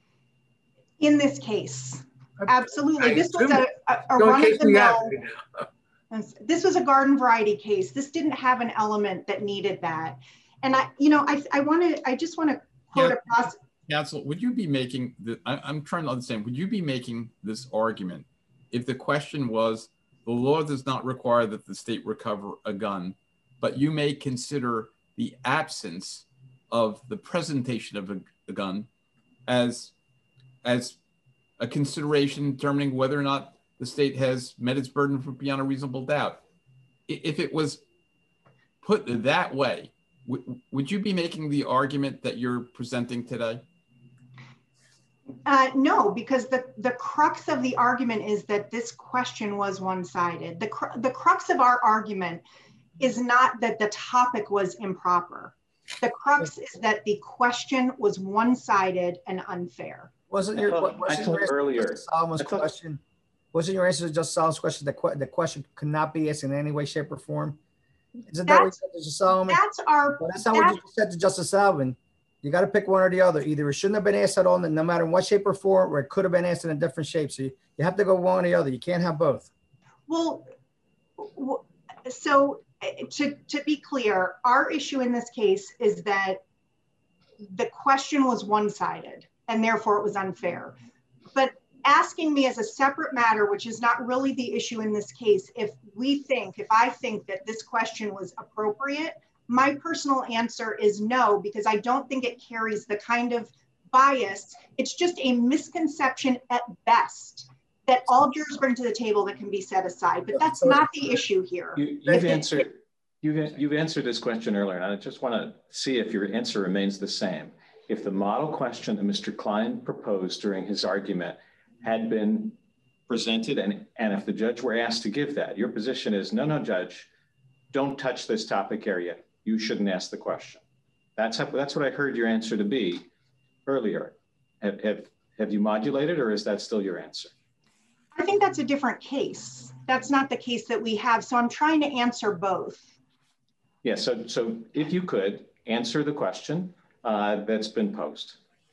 In this case, absolutely. I this was a, a, a no run case of the we have mill. right now. This was a garden variety case. This didn't have an element that needed that. And I, you know, I, I want to, I just want to quote Yeah. a process. Counsel, would you be making the, I, I'm trying to understand, would you be making this argument if the question was, the law does not require that the state recover a gun, but you may consider the absence of the presentation of a, a gun as, as a consideration determining whether or not the state has met its burden for beyond a reasonable doubt? If it was put that way, w- would you be making the argument that you're presenting today? Uh, no, because the, the crux of the argument is that this question was one-sided. The, cr- the crux of our argument is not that the topic was improper. The crux is that the question was one-sided and unfair. Wasn't I your, thought- wasn't I your thought answer to earlier- Justice Solomon's I thought- question? Wasn't your answer to Justice Solomon's question that que- the question could not be asked in any way, shape, or form? Isn't that what you That's, said to Justice Solomon? that's our, Well, that's not what that- you just said to Justice Salvin. You got to pick one or the other. Either it shouldn't have been asked at all, no matter in what shape or form, or it could have been asked in a different shape. So you, you have to go one or the other. You can't have both. well, w- so uh, to, to be clear, our issue in this case is that the question was one-sided and therefore it was unfair. But asking me as a separate matter, which is not really the issue in this case, if we think, if I think that this question was appropriate, my personal answer is no, because I don't think it carries the kind of bias. It's just a misconception at best that all jurors bring to the table that can be set aside, but that's not the issue here. You, you've answered you've, you've answered this question earlier, and I just want to see if your answer remains the same. If the model question that Mister Klein proposed during his argument had been presented, and, and if the judge were asked to give that, your position is, no, no, judge, don't touch this topic area. You shouldn't ask the question. That's, how, that's what I heard your answer to be earlier. Have, have, have you modulated, or is that still your answer? I think that's a different case. That's not the case that we have. So I'm trying to answer both. Yeah, so, so if you could answer the question uh, that's been posed.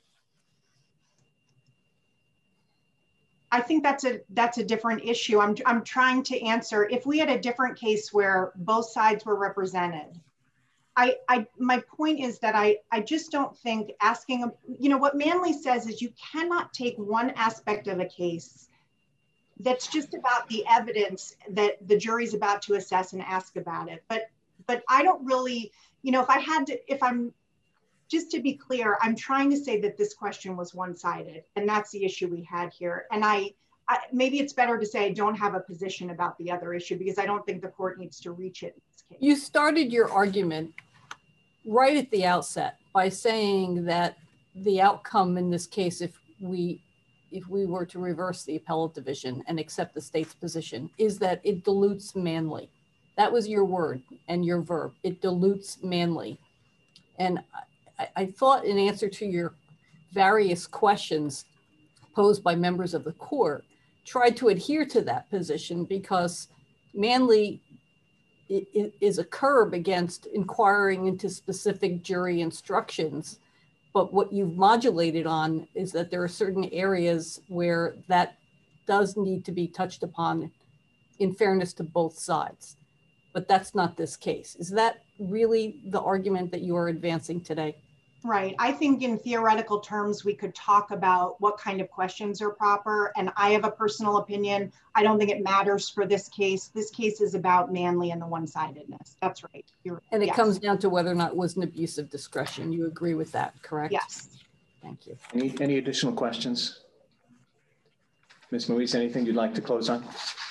I think that's a that's a different issue. I'm, I'm trying to answer, if we had a different case where both sides were represented, I, I my point is that I, I just don't think asking, a, you know, what Manley says is you cannot take one aspect of a case that's just about the evidence that the jury's about to assess and ask about it. But but I don't really, you know, if I had to, if I'm, just to be clear, I'm trying to say that this question was one-sided, and that's the issue we had here. And I, I maybe it's better to say I don't have a position about the other issue, because I don't think the court needs to reach it in this case. You started your argument right at the outset by saying that the outcome in this case, if we if we were to reverse the appellate division and accept the state's position, is that it dilutes Manley. That was your word and your verb. It dilutes Manley. And I, I thought, in answer to your various questions posed by members of the court, tried to adhere to that position, because Manley is a curb against inquiring into specific jury instructions. But what you've modulated on is that there are certain areas where that does need to be touched upon in fairness to both sides. But that's not this case. Is that really the argument that you are advancing today? Right. I think in theoretical terms, we could talk about what kind of questions are proper. And I have a personal opinion. I don't think it matters for this case. This case is about Manley and the one-sidedness. That's right. You're, and it yes. comes down to whether or not it was an abuse of discretion. You agree with that, correct? Yes. Thank you. Any, any additional questions? Miz Moise, anything you'd like to close on?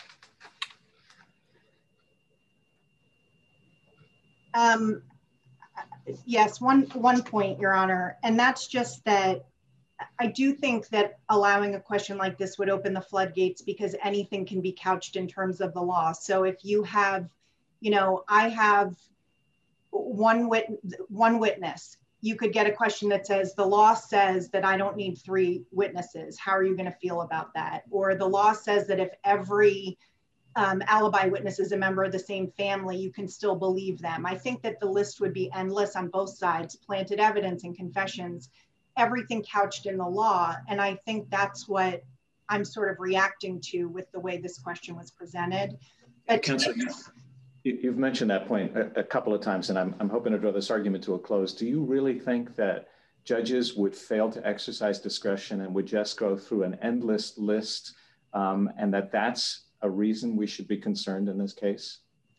Um, yes, one, one point, Your Honor, and that's just that I do think that allowing a question like this would open the floodgates, because anything can be couched in terms of the law. So if you have, you know, I have one, wit one witness, you could get a question that says, the law says that I don't need three witnesses. How are you going to feel about that? Or the law says that if every Um, alibi witness is a member of the same family, you can still believe them. I think that the list would be endless on both sides, planted evidence and confessions, everything couched in the law. And I think that's what I'm sort of reacting to with the way this question was presented. But Counselor, you've mentioned that point a, a couple of times, and I'm, I'm hoping to draw this argument to a close. Do you really think that judges would fail to exercise discretion and would just go through an endless list, um, and that that's a reason we should be concerned in this case?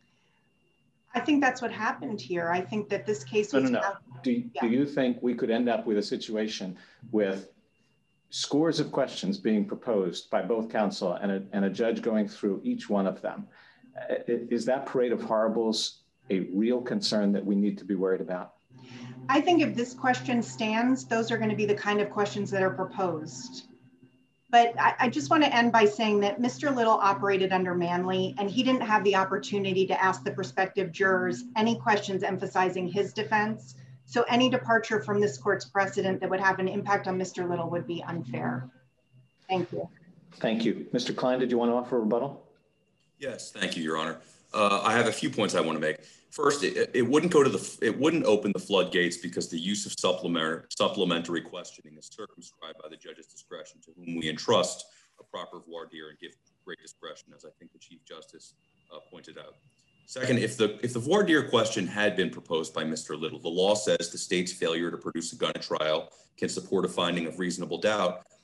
I think that's what happened here. I think that this case was- No, no, no. Do, yeah. do you think we could end up with a situation with scores of questions being proposed by both counsel and a, and a judge going through each one of them? Is that parade of horribles a real concern that we need to be worried about? I think if this question stands, those are going to be the kind of questions that are proposed. But I, I just want to end by saying that Mister Little operated under Manley, and he didn't have the opportunity to ask the prospective jurors any questions emphasizing his defense. So any departure from this court's precedent that would have an impact on Mister Little would be unfair. Thank you. Thank you. Mister Klein, did you want to offer a rebuttal? Yes, thank you, Your Honor. Uh, I have a few points I want to make. First, it, it wouldn't go to the, it wouldn't open the floodgates, because the use of supplementary, supplementary questioning is circumscribed by the judge's discretion, to whom we entrust a proper voir dire and give great discretion, as I think the Chief Justice uh, pointed out. Second, if the, if the voir dire question had been proposed by Mister Little, the law says the state's failure to produce a gun at trial can support a finding of reasonable doubt.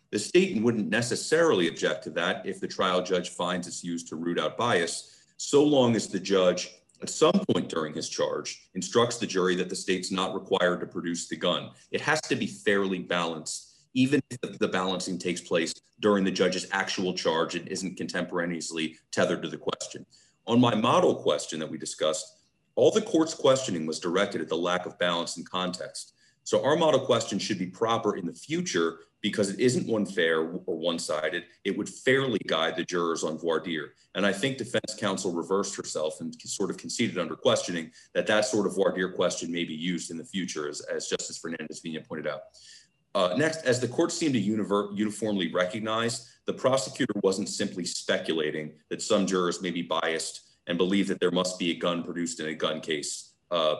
The state wouldn't necessarily object to that if the trial judge finds it's used to root out bias, so long as the judge at some point during his charge instructs the jury that the state's not required to produce the gun. It has to be fairly balanced, even if the balancing takes place during the judge's actual charge and isn't contemporaneously tethered to the question. On my model question that we discussed, all the court's questioning was directed at the lack of balance and context. So our model question should be proper in the future because it isn't one fair or one-sided. It would fairly guide the jurors on voir dire. And I think defense counsel reversed herself and sort of conceded under questioning that that sort of voir dire question may be used in the future, as, as Justice Fernandez-Vina pointed out. Uh, next, as the court seemed to univer- uniformly recognize, the prosecutor wasn't simply speculating that some jurors may be biased and believe that there must be a gun produced in a gun case. Uh,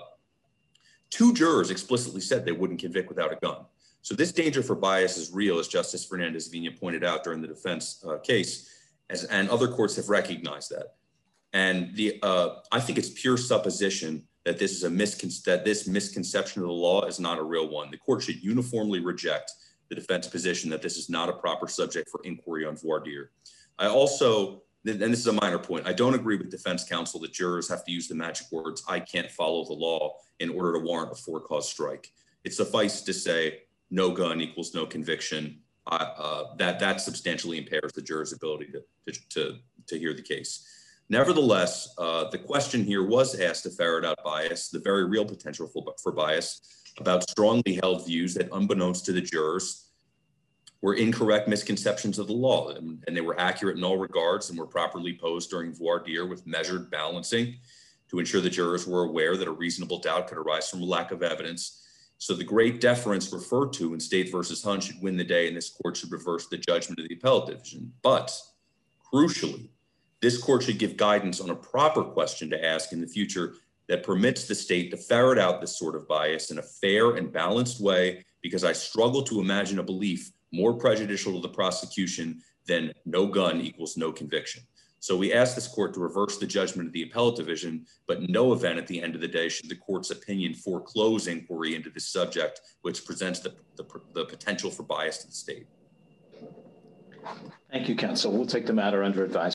two jurors explicitly said they wouldn't convict without a gun. So this danger for bias is real, as Justice Fernandez-Vina pointed out during the defense uh, case, as, and other courts have recognized that. And the uh, I think it's pure supposition that this is a miscon- that this misconception of the law is not a real one. The court should uniformly reject the defense position that this is not a proper subject for inquiry on voir dire. I also, and this is a minor point, I don't agree with defense counsel that jurors have to use the magic words, "I can't follow the law," in order to warrant a for-cause strike. It suffices to say, no gun equals no conviction. Uh, uh, that, that substantially impairs the juror's ability to, to, to, to hear the case. Nevertheless, uh, the question here was asked to ferret out bias, the very real potential for, for bias, about strongly held views that, unbeknownst to the jurors, were incorrect misconceptions of the law, and, and they were accurate in all regards and were properly posed during voir dire with measured balancing to ensure the jurors were aware that a reasonable doubt could arise from a lack of evidence. So the great deference referred to in State versus Hunt should win the day, and this court should reverse the judgment of the appellate division. But crucially, this court should give guidance on a proper question to ask in the future that permits the state to ferret out this sort of bias in a fair and balanced way, because I struggle to imagine a belief more prejudicial to the prosecution than no gun equals no conviction. So we ask this court to reverse the judgment of the appellate division, but in no event at the end of the day should the court's opinion foreclose inquiry into this subject, which presents the, the, the potential for bias to the state. Thank you, counsel. We'll take the matter under advisement.